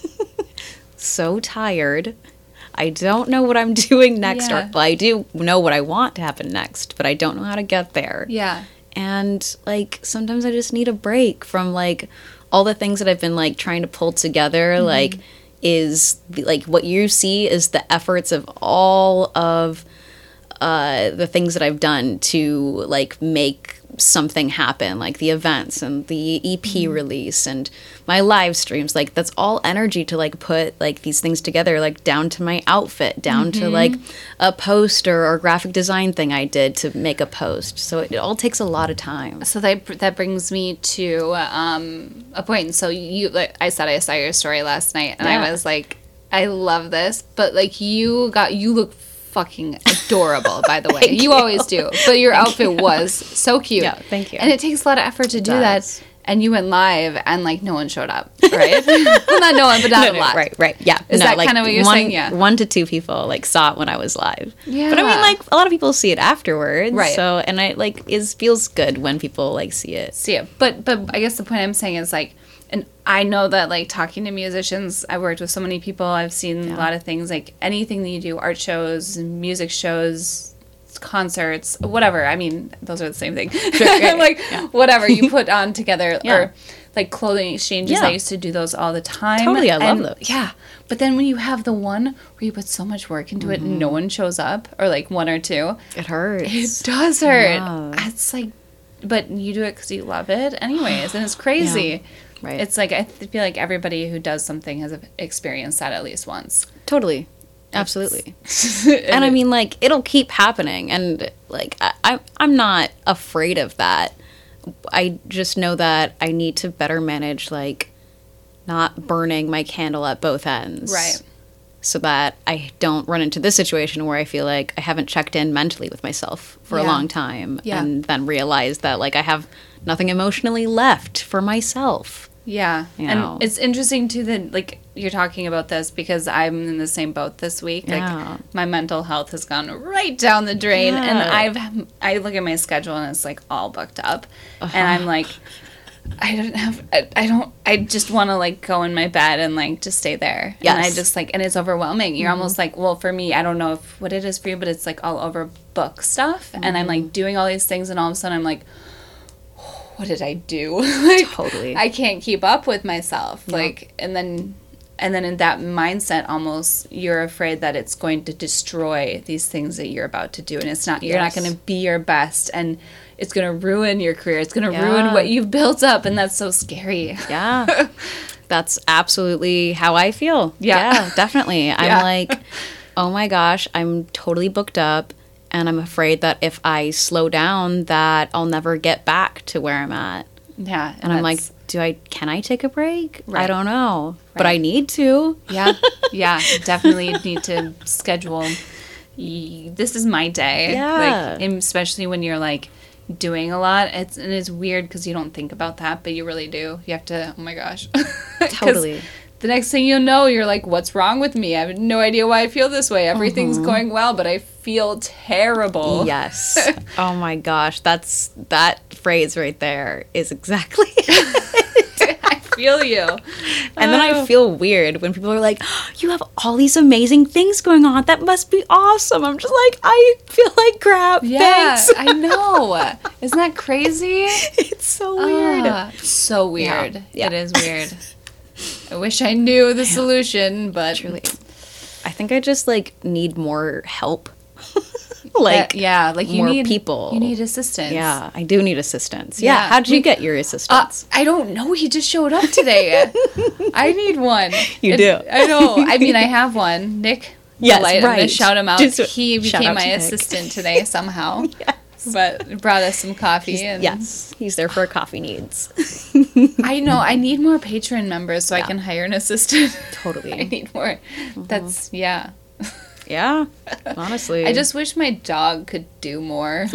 so tired. I don't know what I'm doing next. Yeah. Or, well, I do know what I want to happen next, but I don't know how to get there. Yeah. And like sometimes I just need a break from like all the things that I've been like trying to pull together. Mm-hmm. Like is the, like what you see is the efforts of all of uh, the things that I've done to like make something happen, like the events and the E P Mm-hmm. release and my live streams. Like that's all energy to like put like these things together, like down to my outfit, down Mm-hmm. to like a poster or graphic design thing I did to make a post. So it, it all takes a lot of time. So that that brings me to um, a point. So you, like I said, I saw your story last night, and Yeah. I was like, I love this, but like you got you look fucking adorable. By the way, you, you. always do, but your outfit was so cute. Yeah, thank you. And it takes a lot of effort to do does. that. And you went live, and like no one showed up, right? Well, not no one, but not No, a no, lot. right, right, yeah. Is No, that like, kinda what you're one, saying? Yeah. One to two people like saw it when I was live. Yeah. But I mean, like a lot of people see it afterwards, Right. So and I like it feels good when people like see it. See it. But but I guess the point I'm saying is like, and I know that like talking to musicians, I've worked with so many people, I've seen a lot of things, like anything that you do, art shows, music shows, concerts, whatever. I mean, those are the same thing. right, like yeah. whatever you put on together Yeah. or like clothing exchanges. Yeah. I used to do those all the time. Totally, I love And, those. Yeah. But then when you have the one where you put so much work into it and no one shows up, or like one or two, It hurts. it does hurt. Yeah. It's like, but you do it because you love it anyways, and it's crazy. Right. It's like, I th- feel like everybody who does something has experienced that at least once. Totally. Absolutely. and And I mean, like, it'll keep happening. And, like, I, I, I'm not afraid of that. I just know that I need to better manage, like, not burning my candle at both ends. Right. So that I don't run into this situation where I feel like I haven't checked in mentally with myself for a Yeah. long time. Yeah. And then realize that, like, I have nothing emotionally left for myself. Yeah. You and know. it's interesting too that like you're talking about this because I'm in the same boat this week. Like Yeah. my mental health has gone right down the drain, and Yeah. I've I look at my schedule and it's like all booked up, Uh-huh. and I'm like, I don't have I, I don't I just want to like go in my bed and like just stay there. And I Yes. just like, and it's overwhelming. You're almost like, well, for me, I don't know if what it is for you, but it's like all over book stuff, and I'm like doing all these things, and all of a sudden I'm like, what did I do? like, Totally. I can't keep up with myself. Like, and then, and then in that mindset, almost you're afraid that it's going to destroy these things that you're about to do, and it's not. You're Yes. not going to be your best, and it's going to ruin your career. It's going to Yeah. ruin what you've built up, and that's so scary. Yeah. That's absolutely how I feel. Yeah. definitely. I'm Yeah. like, oh my gosh, I'm totally booked up. And I'm afraid that if I slow down, that I'll never get back to where I'm at. Yeah, And I'm like, that's- do I, can I take a break? I Right. don't know. But Right. I need to. yeah, yeah, definitely need to schedule. y- This is my day. Yeah. like, and especially when you're like doing a lot. It's and it's weird because you don't think about that, but you really do. You have to. Oh my gosh, 'Cause Totally. The next thing you know, you're like, "What's wrong with me? I have no idea why I feel this way. Everything's going well, but I feel terrible." Yes. Oh my gosh. That's, that phrase right there is exactly I feel you. And then Oh. I feel weird when people are like, oh, you have all these amazing things going on. That must be awesome. I'm just like, I feel like crap. Yeah, Thanks. I know. Isn't that crazy? It's so weird. Ah, so weird. Yeah. It is weird. I wish I knew the solution, but Truly. I think I just like need more help. like, Uh, yeah, like you more need people. You need assistance. Yeah, I do need assistance. Yeah. Yeah. How did you Me- get your Uh, assistance? I don't know. He just showed up today. I need one. You And- do. I know. I mean, I have one. Nick. Yes, Delight, I'm gonna right. shout him out. Just he shout became out my to Nick. assistant today somehow. Yes. But brought us some coffee. and Yes. He's there for our coffee needs. I know. I need more Patreon members so I Yeah. can hire an assistant. Totally. I need more. That's, yeah. Yeah, honestly. I just wish my dog could do more.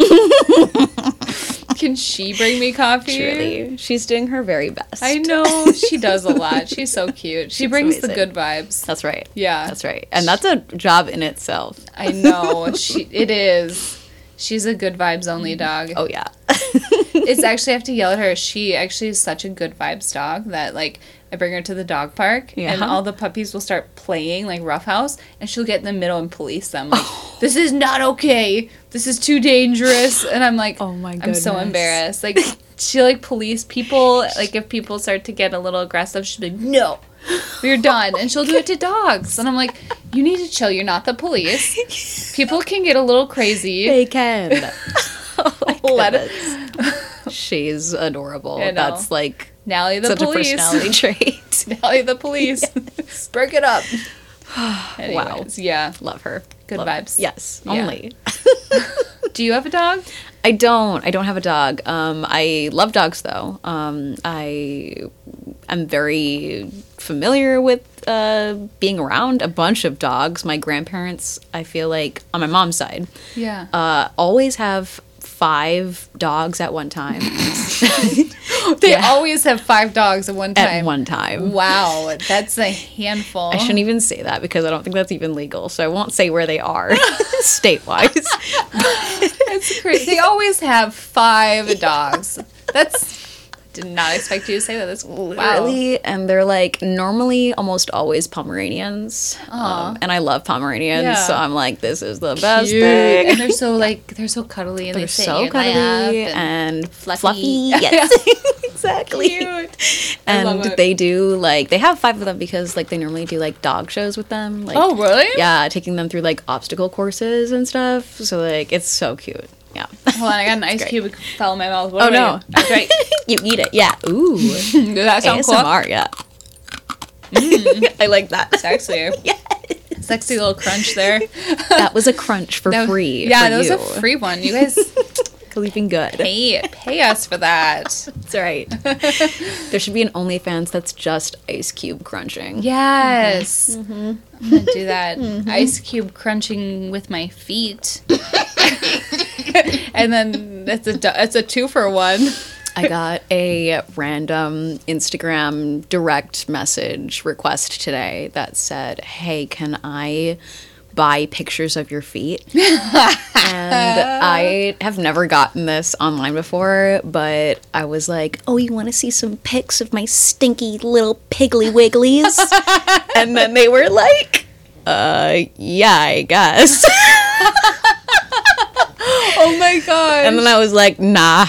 Can she bring me coffee? Truly. She's doing her very best. I know. She does a lot. She's so cute. She She's brings amazing. the good vibes. That's right. Yeah. That's right. And that's a job in itself. I know. She it is. She's a good vibes only dog. Oh, yeah. It's actually, I have to yell at her. She actually is such a good vibes dog that, like, I bring her to the dog park Yeah. and all the puppies will start playing, like, roughhouse, and she'll get in the middle and police them. Like, this is not okay. This is too dangerous. And I'm like, Oh, my I'm so goodness. embarrassed. Like, she'll, like, police people. Like, if people start to get a little aggressive, she'll be like, no, we're done. And she'll do it to dogs. And I'm like, you need to chill. You're not the police. People can get a little crazy. They can. Oh, my Let it- goodness. She's adorable. I know. That's like Nally the such police. a personality trait. Nally the police. Break it up. Wow. Anyways, yeah. Love her. Good Love vibes. Her. Yes. Yeah. Only. Do you have a dog? I don't. I don't have a dog. Um, I love dogs though. Um, I am very familiar with uh, being around a bunch of dogs. My grandparents, I feel like, on my mom's side, Yeah. uh, always have five dogs at one time. They yeah. always have five dogs at one time. At one time. Wow, that's a handful. I shouldn't even say that because I don't think that's even legal. So I won't say where they are state-wise. That's crazy. They always have five dogs. That's. Did not expect you to say that. That's wow. Literally, and they're like normally almost always Pomeranians, um, and I love Pomeranians, Yeah. so I'm like, this is the best Cute. thing. And they're so like they're so cuddly and They're they sit so in your cuddly lap and, and fluffy. fluffy. Yes, exactly. cute. I love And it. they do like they have five of them because like they normally do like dog shows with them. Like, Oh really? yeah, taking them through like obstacle courses and stuff. So like it's so cute. Yeah. Hold on, I got an ice great. cube fell in my mouth. What Oh do I no! do? That's right. You eat it. Yeah. Ooh. Does that sound A S cool? M R. Yeah. I like that. Sexy. Yes. Sexy little crunch there. That was a crunch for That was- free. Yeah, for that was you. a free one. You guys Sleeping good. pay pay us for that. That's right. There should be an OnlyFans that's just Ice Cube crunching. Yes. Mm-hmm. I'm gonna do that. Ice cube crunching with my feet. And then it's a du- it's a two for one. I got a random Instagram direct message request today that said, "Hey, can I buy pictures of your feet?" And I have never gotten this online before, but I was like, "Oh, you want to see some pics of my stinky little piggly wigglies?" And then they were like, "Uh, yeah, I guess." Oh my gosh. And then I was like, "Nah."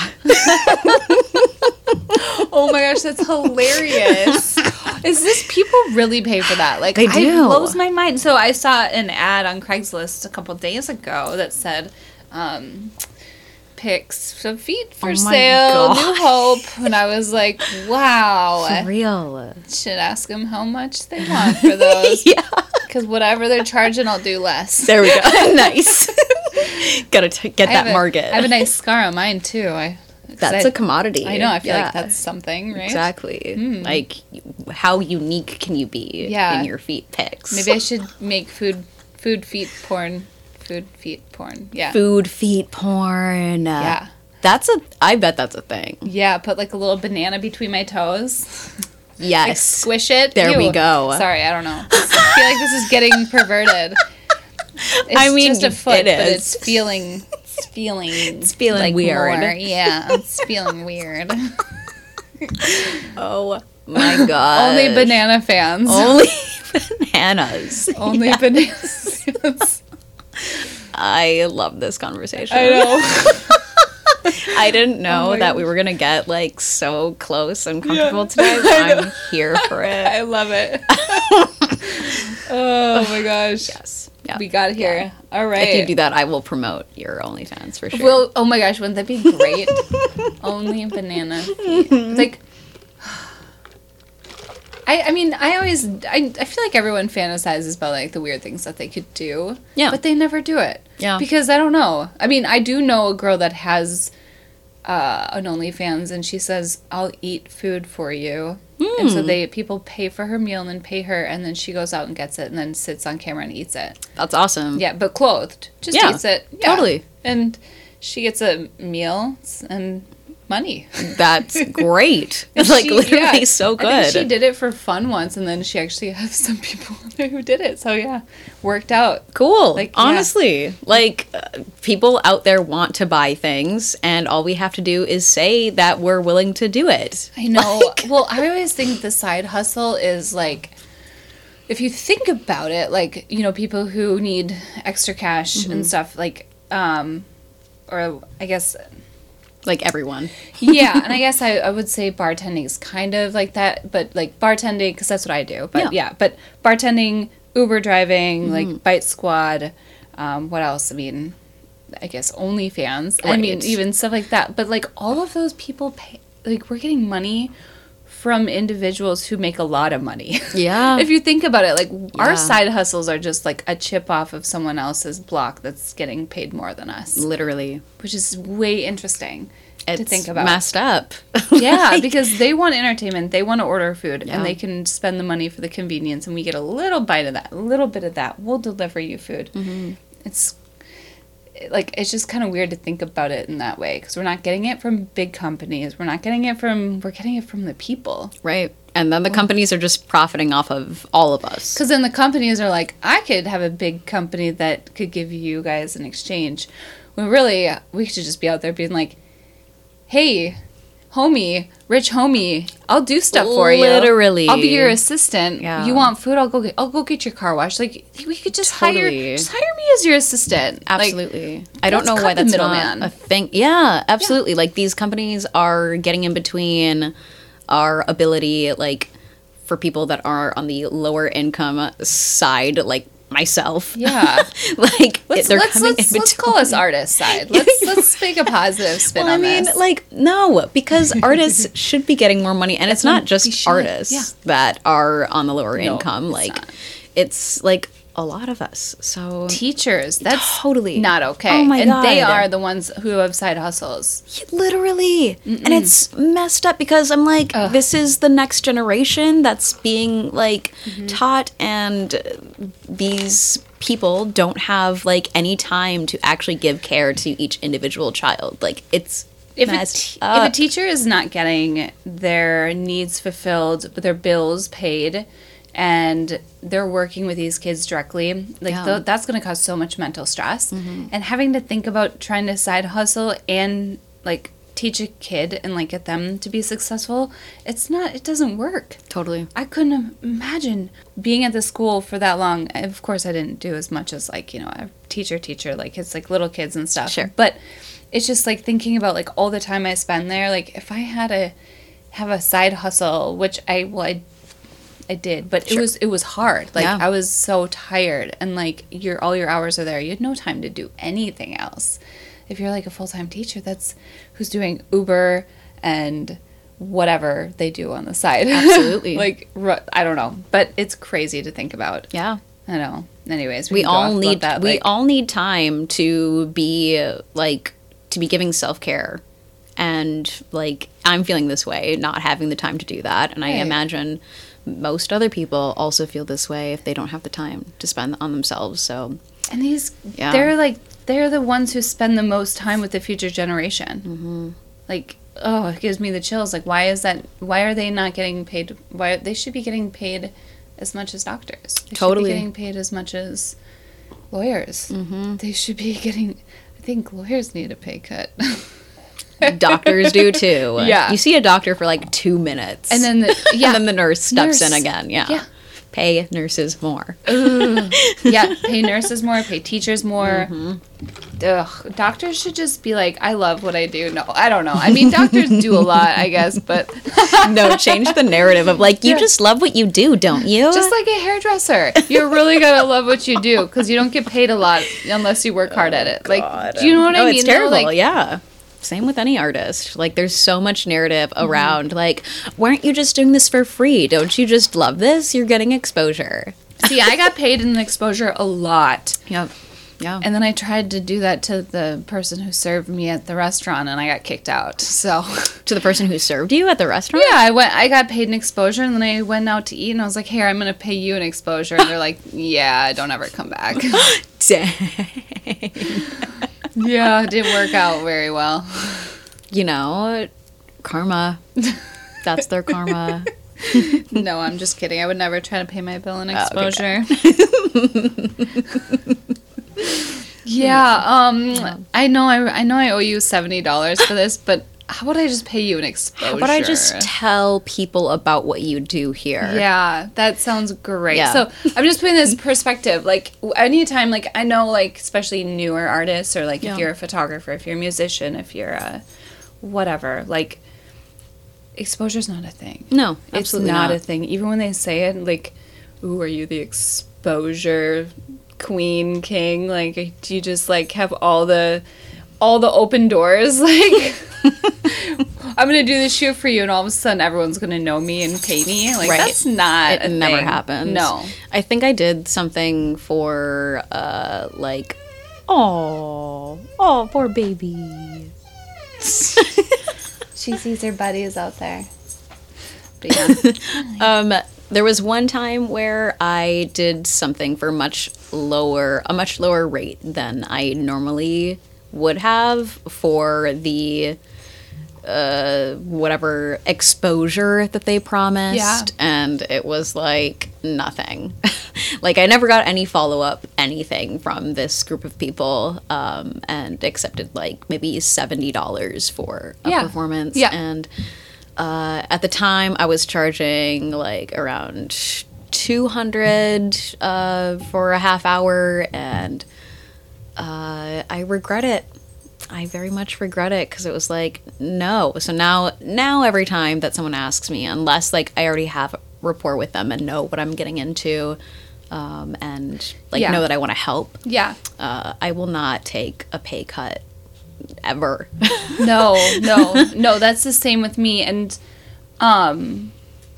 Oh my gosh, that's hilarious. Is this people really pay for that? Like, They it do. blows my mind. So I saw an ad on Craigslist a couple days ago that said, um, pics of feet for Oh my sale, gosh. New Hope. And I was like, wow. For real. Should ask them how much they want for those. Yeah. Because whatever they're charging, I'll do less. There we go. Nice. Gotta t- get I have that a- market. I have a nice scar on mine, too. I, 'cause That's I- a commodity. I know. I feel Yeah. like that's something, right? Exactly. Like, how unique can you be Yeah. in your feet pics? Maybe I should make food food feet porn. Food feet porn. Yeah. Food feet porn. Yeah. That's a, I bet that's a thing. Yeah, put like a little banana between my toes. Like Yes. squish it. There we Ew. go. Sorry, I don't know. I feel like this is getting perverted. It's I mean, just a foot, it but is. it's feeling it's feeling it's feeling weird. Yeah, it's feeling weird. Oh my god. Only banana fans. Only bananas. Only Yeah. banana fans. I love this conversation. I know. I didn't know Oh my that gosh. we were gonna get like so close and comfortable Yeah. today, but I know. I'm here for it. I love it. Oh my gosh. Yes. Yeah. We got here. All right. If you do that, I will promote your OnlyFans for sure. Well, oh my gosh, wouldn't that be great? Only banana feet. Like, I, I mean, I always, I, I feel like everyone fantasizes about like the weird things that they could do. Yeah. But they never do it. Yeah. Because I don't know. I mean, I do know a girl that has uh, an OnlyFans, and she says, "I'll eat food for you." And so they people pay for her meal and then pay her, and then she goes out and gets it and then sits on camera and eats it. That's awesome. Yeah, but clothed. Just Yeah, eats it. Yeah. totally. And she gets a meal and money. That's great. And like she- literally yeah, so I think she good. did it for fun once, and then she actually has some people on there who did it. So yeah, worked out. Cool. Like, yeah. Honestly, like uh, people out there want to buy things, and all we have to do is say that we're willing to do it. I know. Like- Well, I always think the side hustle is like, if you think about it, like, you know, people who need extra cash Mm-hmm. and stuff, like, um, or I guess, Like everyone. yeah, and I guess I, I would say bartending is kind of like that, but like bartending, because that's what I do. But Yeah. yeah, but bartending, Uber driving, like Bite Squad, um, what else? I mean, I guess OnlyFans. I mean, Right. even stuff like that. But like all of those people pay, like we're getting money from individuals who make a lot of money. Yeah. If you think about it, like Yeah. our side hustles are just like a chip off of someone else's block that's getting paid more than us, Literally. which is way interesting It's to think about. messed up. Yeah, Like, because they want entertainment, they want to order food, Yeah. and they can spend the money for the convenience, and we get a little bite of that, a little bit of that. We'll deliver you food. Mm-hmm. It's like it's just kind of weird to think about it in that way because we're not getting it from big companies. We're not getting it from we're getting it from the people. right. And then the companies are just profiting off of all of us. Because then the companies are like, I could have a big company that could give you guys an exchange. When really, we should just be out there being like, hey, homie, rich homie, I'll do stuff for you. Literally. I'll be your assistant. Yeah. You want food? I'll go get. I'll go get your car washed. Like we could just hire. Totally. Just hire me as your assistant. Like, Absolutely. I don't let's know cut why the that's middleman. not a thing. Yeah, absolutely. Like these companies are getting in between our ability, like for people that are on the lower income side, like myself. Yeah. like Let's they're let's coming let's, in let's between. call us artist side. Let's let's make a positive spin Well, I on mean, this. like, no, because artists should be getting more money, and it's not we just should, artists yeah. that are on the lower No, income. it's Like, not. it's like a lot of us. So Teachers, that's Totally. not okay. Oh my and they God. are the ones who have side hustles. literally, and it's messed up because I'm like, Ugh. this is the next generation that's being like Mm-hmm. taught, and uh, these people don't have like any time to actually give care to each individual child. Like, it's If a, messed t- up. if a teacher is not getting their needs fulfilled, their bills paid, and they're working with these kids directly, like Yeah. th- that's going to cause so much mental stress. And having to think about trying to side hustle and like teach a kid and like get them to be successful, it's not. It doesn't work. Totally. I couldn't imagine being at the school for that long. Of course, I didn't do as much as like, you know, a teacher, teacher, like it's like little kids and stuff. Sure. But it's just like thinking about like all the time I spend there. Like if I had to have a side hustle, which I, well, I, I did, but it Sure. was, it was hard. Like Yeah. I was so tired and like your, all your hours are there. You had no time to do anything else. If you're like a full-time teacher, that's who's doing Uber and whatever they do on the side. Absolutely. like, ru- I don't know, but it's crazy to think about. Yeah. I know. Anyways, We can go off all about need that. we like, all need time to be like to be giving self-care, and like I'm feeling this way, not having the time to do that, and I Right. imagine most other people also feel this way if they don't have the time to spend on themselves. So and these, Yeah. they're like, they're the ones who spend the most time with the future generation. Mm-hmm. Like, oh, it gives me the chills. Like, why is that? Why are they not getting paid? Why they should be getting paid as much as doctors? They Totally. should be getting paid as much as lawyers. Mm-hmm. They should be getting. I think lawyers need a pay cut. doctors do too. Yeah. You see a doctor for like two minutes, And then the, yeah, and then the nurse steps in Nurse. again. Yeah. Yeah. Pay nurses more. yeah, pay nurses more, pay teachers more. Mm-hmm. Ugh, doctors should just be like, I love what I do. No, I don't know. I mean, doctors do a lot, I guess, but No, change the narrative of like, you Yeah. just love what you do, don't you? just like a hairdresser, you're really gonna love what you do because you don't get paid a lot unless you work hard at it. Like, do you know what No, I mean? it's though? terrible. Like, Yeah. Same with any artist. Like, there's so much narrative around, like, why aren't you just doing this for free? Don't you just love this? You're getting exposure. see, I got paid in exposure a lot. Yep. Yeah. And then I tried to do that to the person who served me at the restaurant, and I got kicked out. So To the person who served you at the restaurant? yeah, I went. I got paid an exposure, and then I went out to eat, and I was like, "Here, I'm going to pay you an exposure." And they're like, "Yeah, don't ever come back." Dang. Yeah, it didn't work out very well. You know, karma. That's their karma. No, I'm just kidding. I would never try to pay my bill in Oh, okay. exposure. Yeah, um, I know. I, I know. I owe you seventy dollars for this, but how about I just pay you an exposure? How about I just tell people about what you do here? Yeah, that sounds great. Yeah. So I'm just putting this perspective. Like anytime, like I know, like especially newer artists, or like Yeah. if you're a photographer, if you're a musician, if you're a whatever, like exposure's not a thing. No, It's absolutely not, not. a thing. Even when they say it, like, "Ooh, are you the exposure queen, king?" Like, do you just like have all the all the open doors? Like, I'm gonna do this shoot for you, and all of a sudden everyone's gonna know me and pay me. Like, Right. that's not. It a never thing. happens. No. I think I did something for, uh, like, oh, oh, poor baby. She sees her buddies out there. But yeah. Um, there was one time where I did something for much lower, a much lower rate than I normally would have for the uh whatever exposure that they promised, Yeah. and it was like nothing. Like I never got any follow-up anything from this group of people, um and accepted like maybe seventy dollars for a Yeah. performance. Yeah. And uh at the time I was charging like around two hundred uh for a half hour, and uh I regret it. I very much regret it, because it was like, no. So now, now every time that someone asks me, unless like I already have rapport with them and know what I'm getting into, um, and like Yeah. know that I want to help, Yeah. uh, I will not take a pay cut ever. No, no, no, that's the same with me. And um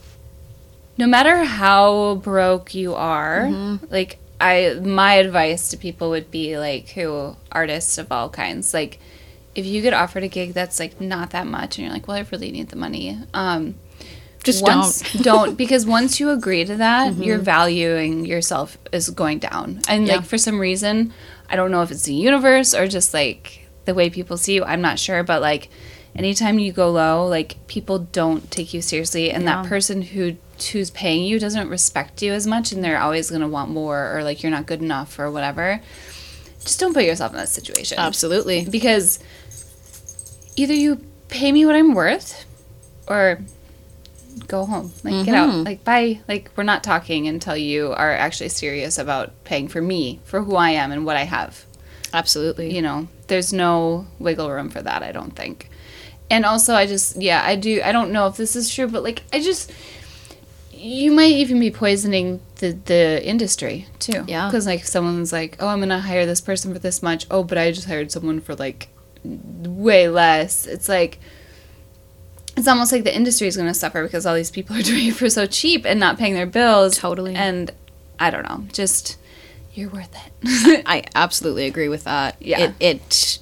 no matter how broke you are, Mm-hmm. like I my advice to people would be like, who artists of all kinds, like if you get offered a gig that's like not that much and you're like, well, I really need the money, um Just once, don't. don't because once you agree to that, your valuing yourself is going down. And Yeah. like for some reason, I don't know if it's the universe or just like the way people see you, I'm not sure, but like anytime you go low, like people don't take you seriously, and Yeah. that person who who's paying you doesn't respect you as much, and they're always going to want more, or like you're not good enough or whatever. Just don't put yourself in that situation. Absolutely. Because either you pay me what I'm worth, or go home. Like, get out. Like, bye. Like, we're not talking until you are actually serious about paying for me, for who I am and what I have. Absolutely. You know, there's no wiggle room for that, I don't think. And also, I just, yeah, I do, I don't know if this is true, but like, I just, you might even be poisoning the, the industry too. Yeah. Because like, someone's like, oh, I'm going to hire this person for this much. Oh, but I just hired someone for like way less. It's like, it's almost like the industry is going to suffer because all these people are doing it for so cheap and not paying their bills. Totally. And I don't know, just, you're worth it. I absolutely agree with that. Yeah. It, it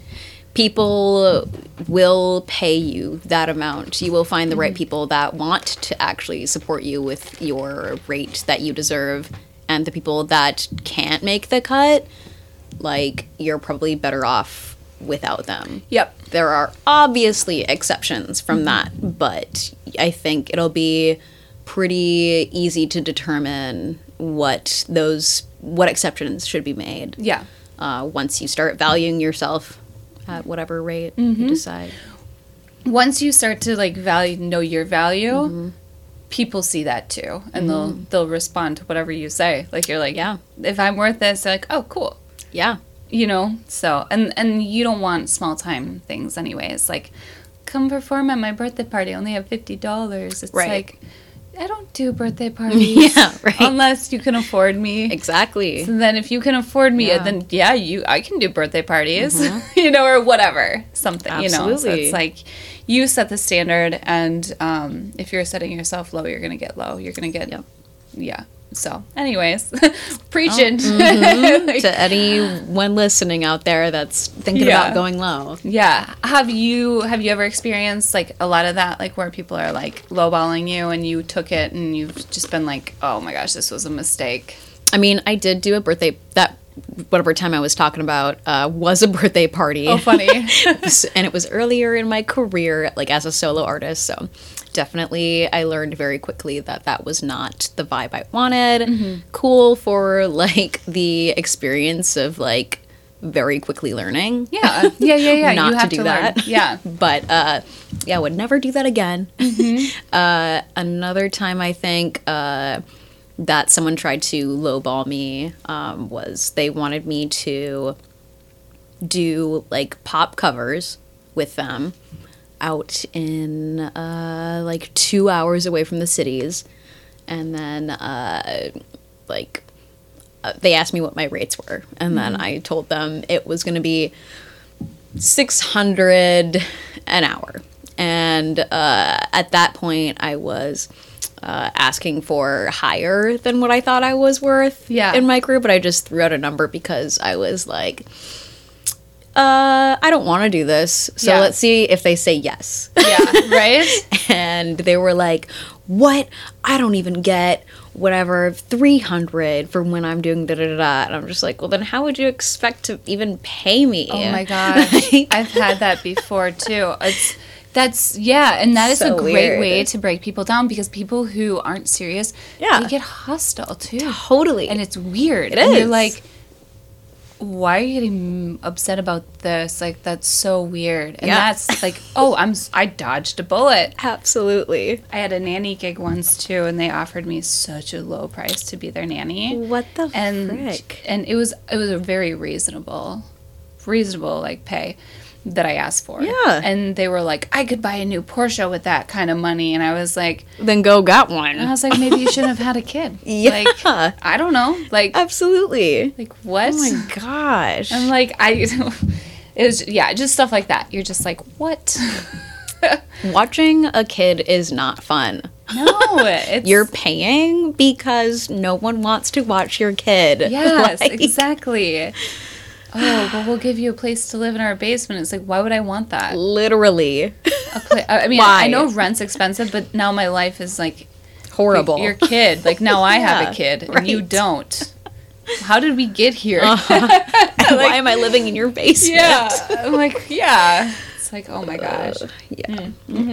people will pay you that amount. You will find the right people that want to actually support you with your rate that you deserve, and the people that can't make the cut, like, you're probably better off without them. Yep. There are obviously exceptions from that, but I think it'll be pretty easy to determine what those what exceptions should be made. Yeah. Uh, once you start valuing yourself at whatever rate you decide. Once you start to like value, know your value, people see that too, and they'll they'll respond to whatever you say. Like you're like, Yeah. if I'm worth this, they're like, oh, cool, Yeah. you know. So and and you don't want small time things, anyways. Like, come perform at my birthday party. I only have fifty dollars. It's Right. like, I don't do birthday parties. Yeah, right. Unless you can afford me. Exactly. So then if you can afford me, Yeah. then yeah, you I can do birthday parties, you know, or whatever, something, you know. So Absolutely. it's like you set the standard, and um, if you're setting yourself low, you're going to get low. You're going to get, Yep. yeah. So, anyways, preaching. Oh, mm-hmm. To anyone listening out there that's thinking Yeah. about going low. Yeah. Have you have you ever experienced like a lot of that, like where people are like lowballing you and you took it and you've just been like, oh my gosh, this was a mistake? I mean, I did do a birthday, that whatever time I was talking about uh, was a birthday party. Oh, funny. And it was earlier in my career, like as a solo artist. So definitely I learned very quickly that that was not the vibe I wanted. Mm-hmm. Cool for like the experience of like very quickly learning. Yeah. Yeah, yeah, yeah. Not you have to do to learn. that. Yeah. But uh, yeah, I would never do that again. Mm-hmm. uh, another time I think uh, that someone tried to lowball me um, was they wanted me to do like pop covers with them out in uh, like two hours away from the cities. And then uh, like uh, they asked me what my rates were. And then I told them it was going to be six hundred an hour. And uh, at that point I was uh, asking for higher than what I thought I was worth Yeah. in my career, but I just threw out a number because I was like, uh, I don't want to do this. So Yeah. let's see if they say yes. Yeah. Right? And they were like, what? I don't even get whatever, three hundred for when I'm doing da da da da. And I'm just like, well, then how would you expect to even pay me? Oh my gosh. I've had that before too. It's that's yeah, and that is So a great weird. way to break people down because people who aren't serious, Yeah. they get hostile too. Totally. And it's weird. It and You're is. like, why are you getting upset about this? Like that's so weird. And Yeah. that's like, oh, I'm s- I dodged a bullet. Absolutely. I had a nanny gig once too, and they offered me such a low price to be their nanny. What the and frick? and it was it was a very reasonable reasonable like pay that I asked for. Yeah. And they were like, I could buy a new Porsche with that kind of money, and I was like, Then go got one. and I was like, maybe you shouldn't have had a kid. Yeah. Like, I don't know. Like Absolutely. like what? Oh my gosh. I'm like I it was yeah, just stuff like that. You're just like, what? Watching a kid is not fun. No, it's You're paying because no one wants to watch your kid. Yes, Like, exactly. Oh, well, we'll give you a place to live in our basement. It's like, why would I want that? Literally. A pla- I mean, Why? I know rent's expensive, but now my life is like Horrible. Your kid. Like now I have Yeah, a kid and you right. don't. How did we get here? And why am I living in your basement? Yeah, I'm like yeah. It's like oh my gosh. Yeah.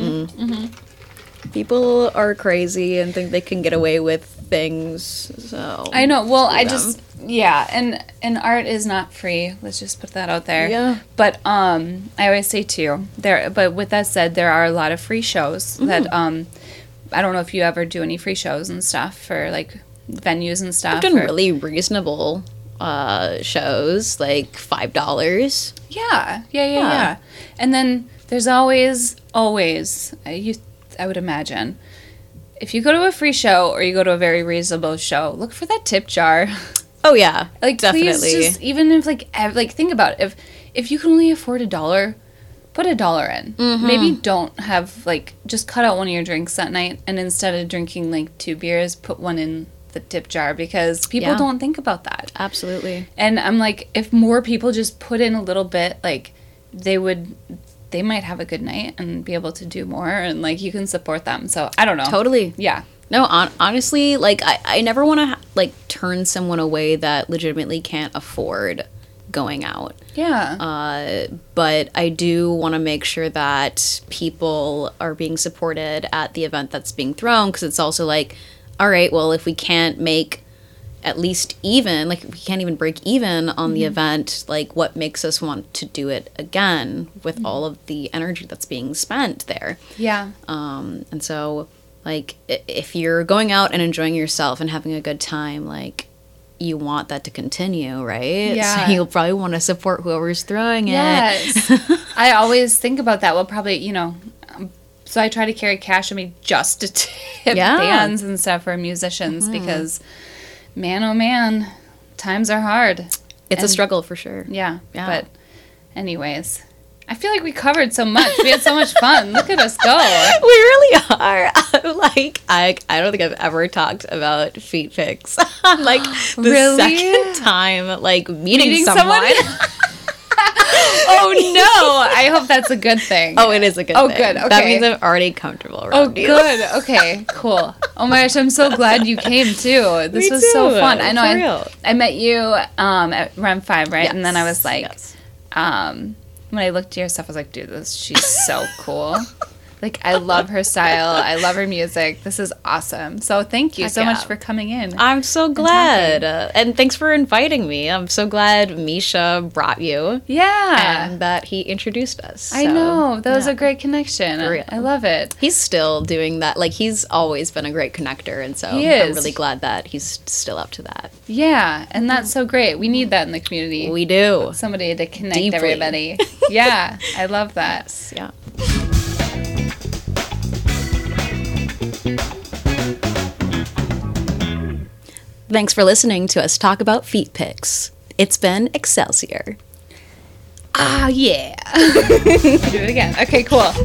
Mm-hmm. People are crazy and think they can get away with things. So I know. Well, I them. just yeah, and and art is not free. Let's just put that out there. Yeah. But um, I always say too there. But with that said, there are a lot of free shows that um, I don't know if you ever do any free shows and stuff for like venues and stuff. I've done or- really reasonable uh, shows, like five dollars. Yeah, yeah, yeah, Yeah. yeah. And then there's always, always, uh, you, I would imagine, if you go to a free show or you go to a very reasonable show, look for that tip jar. Oh yeah, Like, definitely. please just, even if, like, ev- like think about it. If, if you can only afford a dollar, put a dollar in. Mm-hmm. Maybe don't have, like, just cut out one of your drinks that night, and instead of drinking, like, two beers, put one in the tip jar, because people Yeah. don't think about that. Absolutely. And I'm like, if more people just put in a little bit, like, they would, they might have a good night and be able to do more, and, like, you can support them. So, I don't know. Totally. Yeah. No, on, honestly, like I, I never want to like turn someone away that legitimately can't afford going out. Yeah. Uh, but I do want to make sure that people are being supported at the event that's being thrown, because it's also like, all right, well, if we can't make at least even, like we can't even break even on the event, like what makes us want to do it again with all of the energy that's being spent there? yeah. Um, and so, like, i- if you're going out and enjoying yourself and having a good time, like, you want that to continue, right? Yeah. So you'll probably want to support whoever's throwing it. Yes. I always think about that. Well, probably, you know, um, so I try to carry cash with me just to tip Yeah. bands and stuff for musicians because, man, oh man, times are hard. It's a And- struggle for sure. Yeah. Yeah. But, anyways, I feel like we covered so much. We had so much fun. Look at us go. We really are. I'm like, I, I don't think I've ever talked about feet pics. Like, the Really? second time, like, meeting, Meeting someone. someone? Oh no! I hope that's a good thing. Oh, it is a good Oh, thing. good, That okay. means I'm already comfortable Oh, around you. good. Okay, cool. Oh my gosh, I'm so glad you came too. This Me was so too, fun. I know. for I, real. I met you um, at Rem Five, right? And then I was Yes, like, yes. um, when I looked at your stuff, I was like, dude, this she's so cool. Like, I love her style. I love her music. This is awesome. So thank you Heck so yeah. much for coming in. I'm so glad. Uh, and thanks for inviting me. I'm so glad Misha brought you yeah. and that he introduced us. I So, know. That was yeah. a great connection. For real. I love it. He's still doing that. Like, he's always been a great connector. And so He I'm is. really glad that he's still up to that. Yeah. And that's so great. We need that in the community. We do. Somebody to connect Deeply. everybody. Yeah. I love that. Yeah. Thanks for listening to us talk about feet pics. It's been Excelsior. Ah, yeah. Do it again. Okay, cool.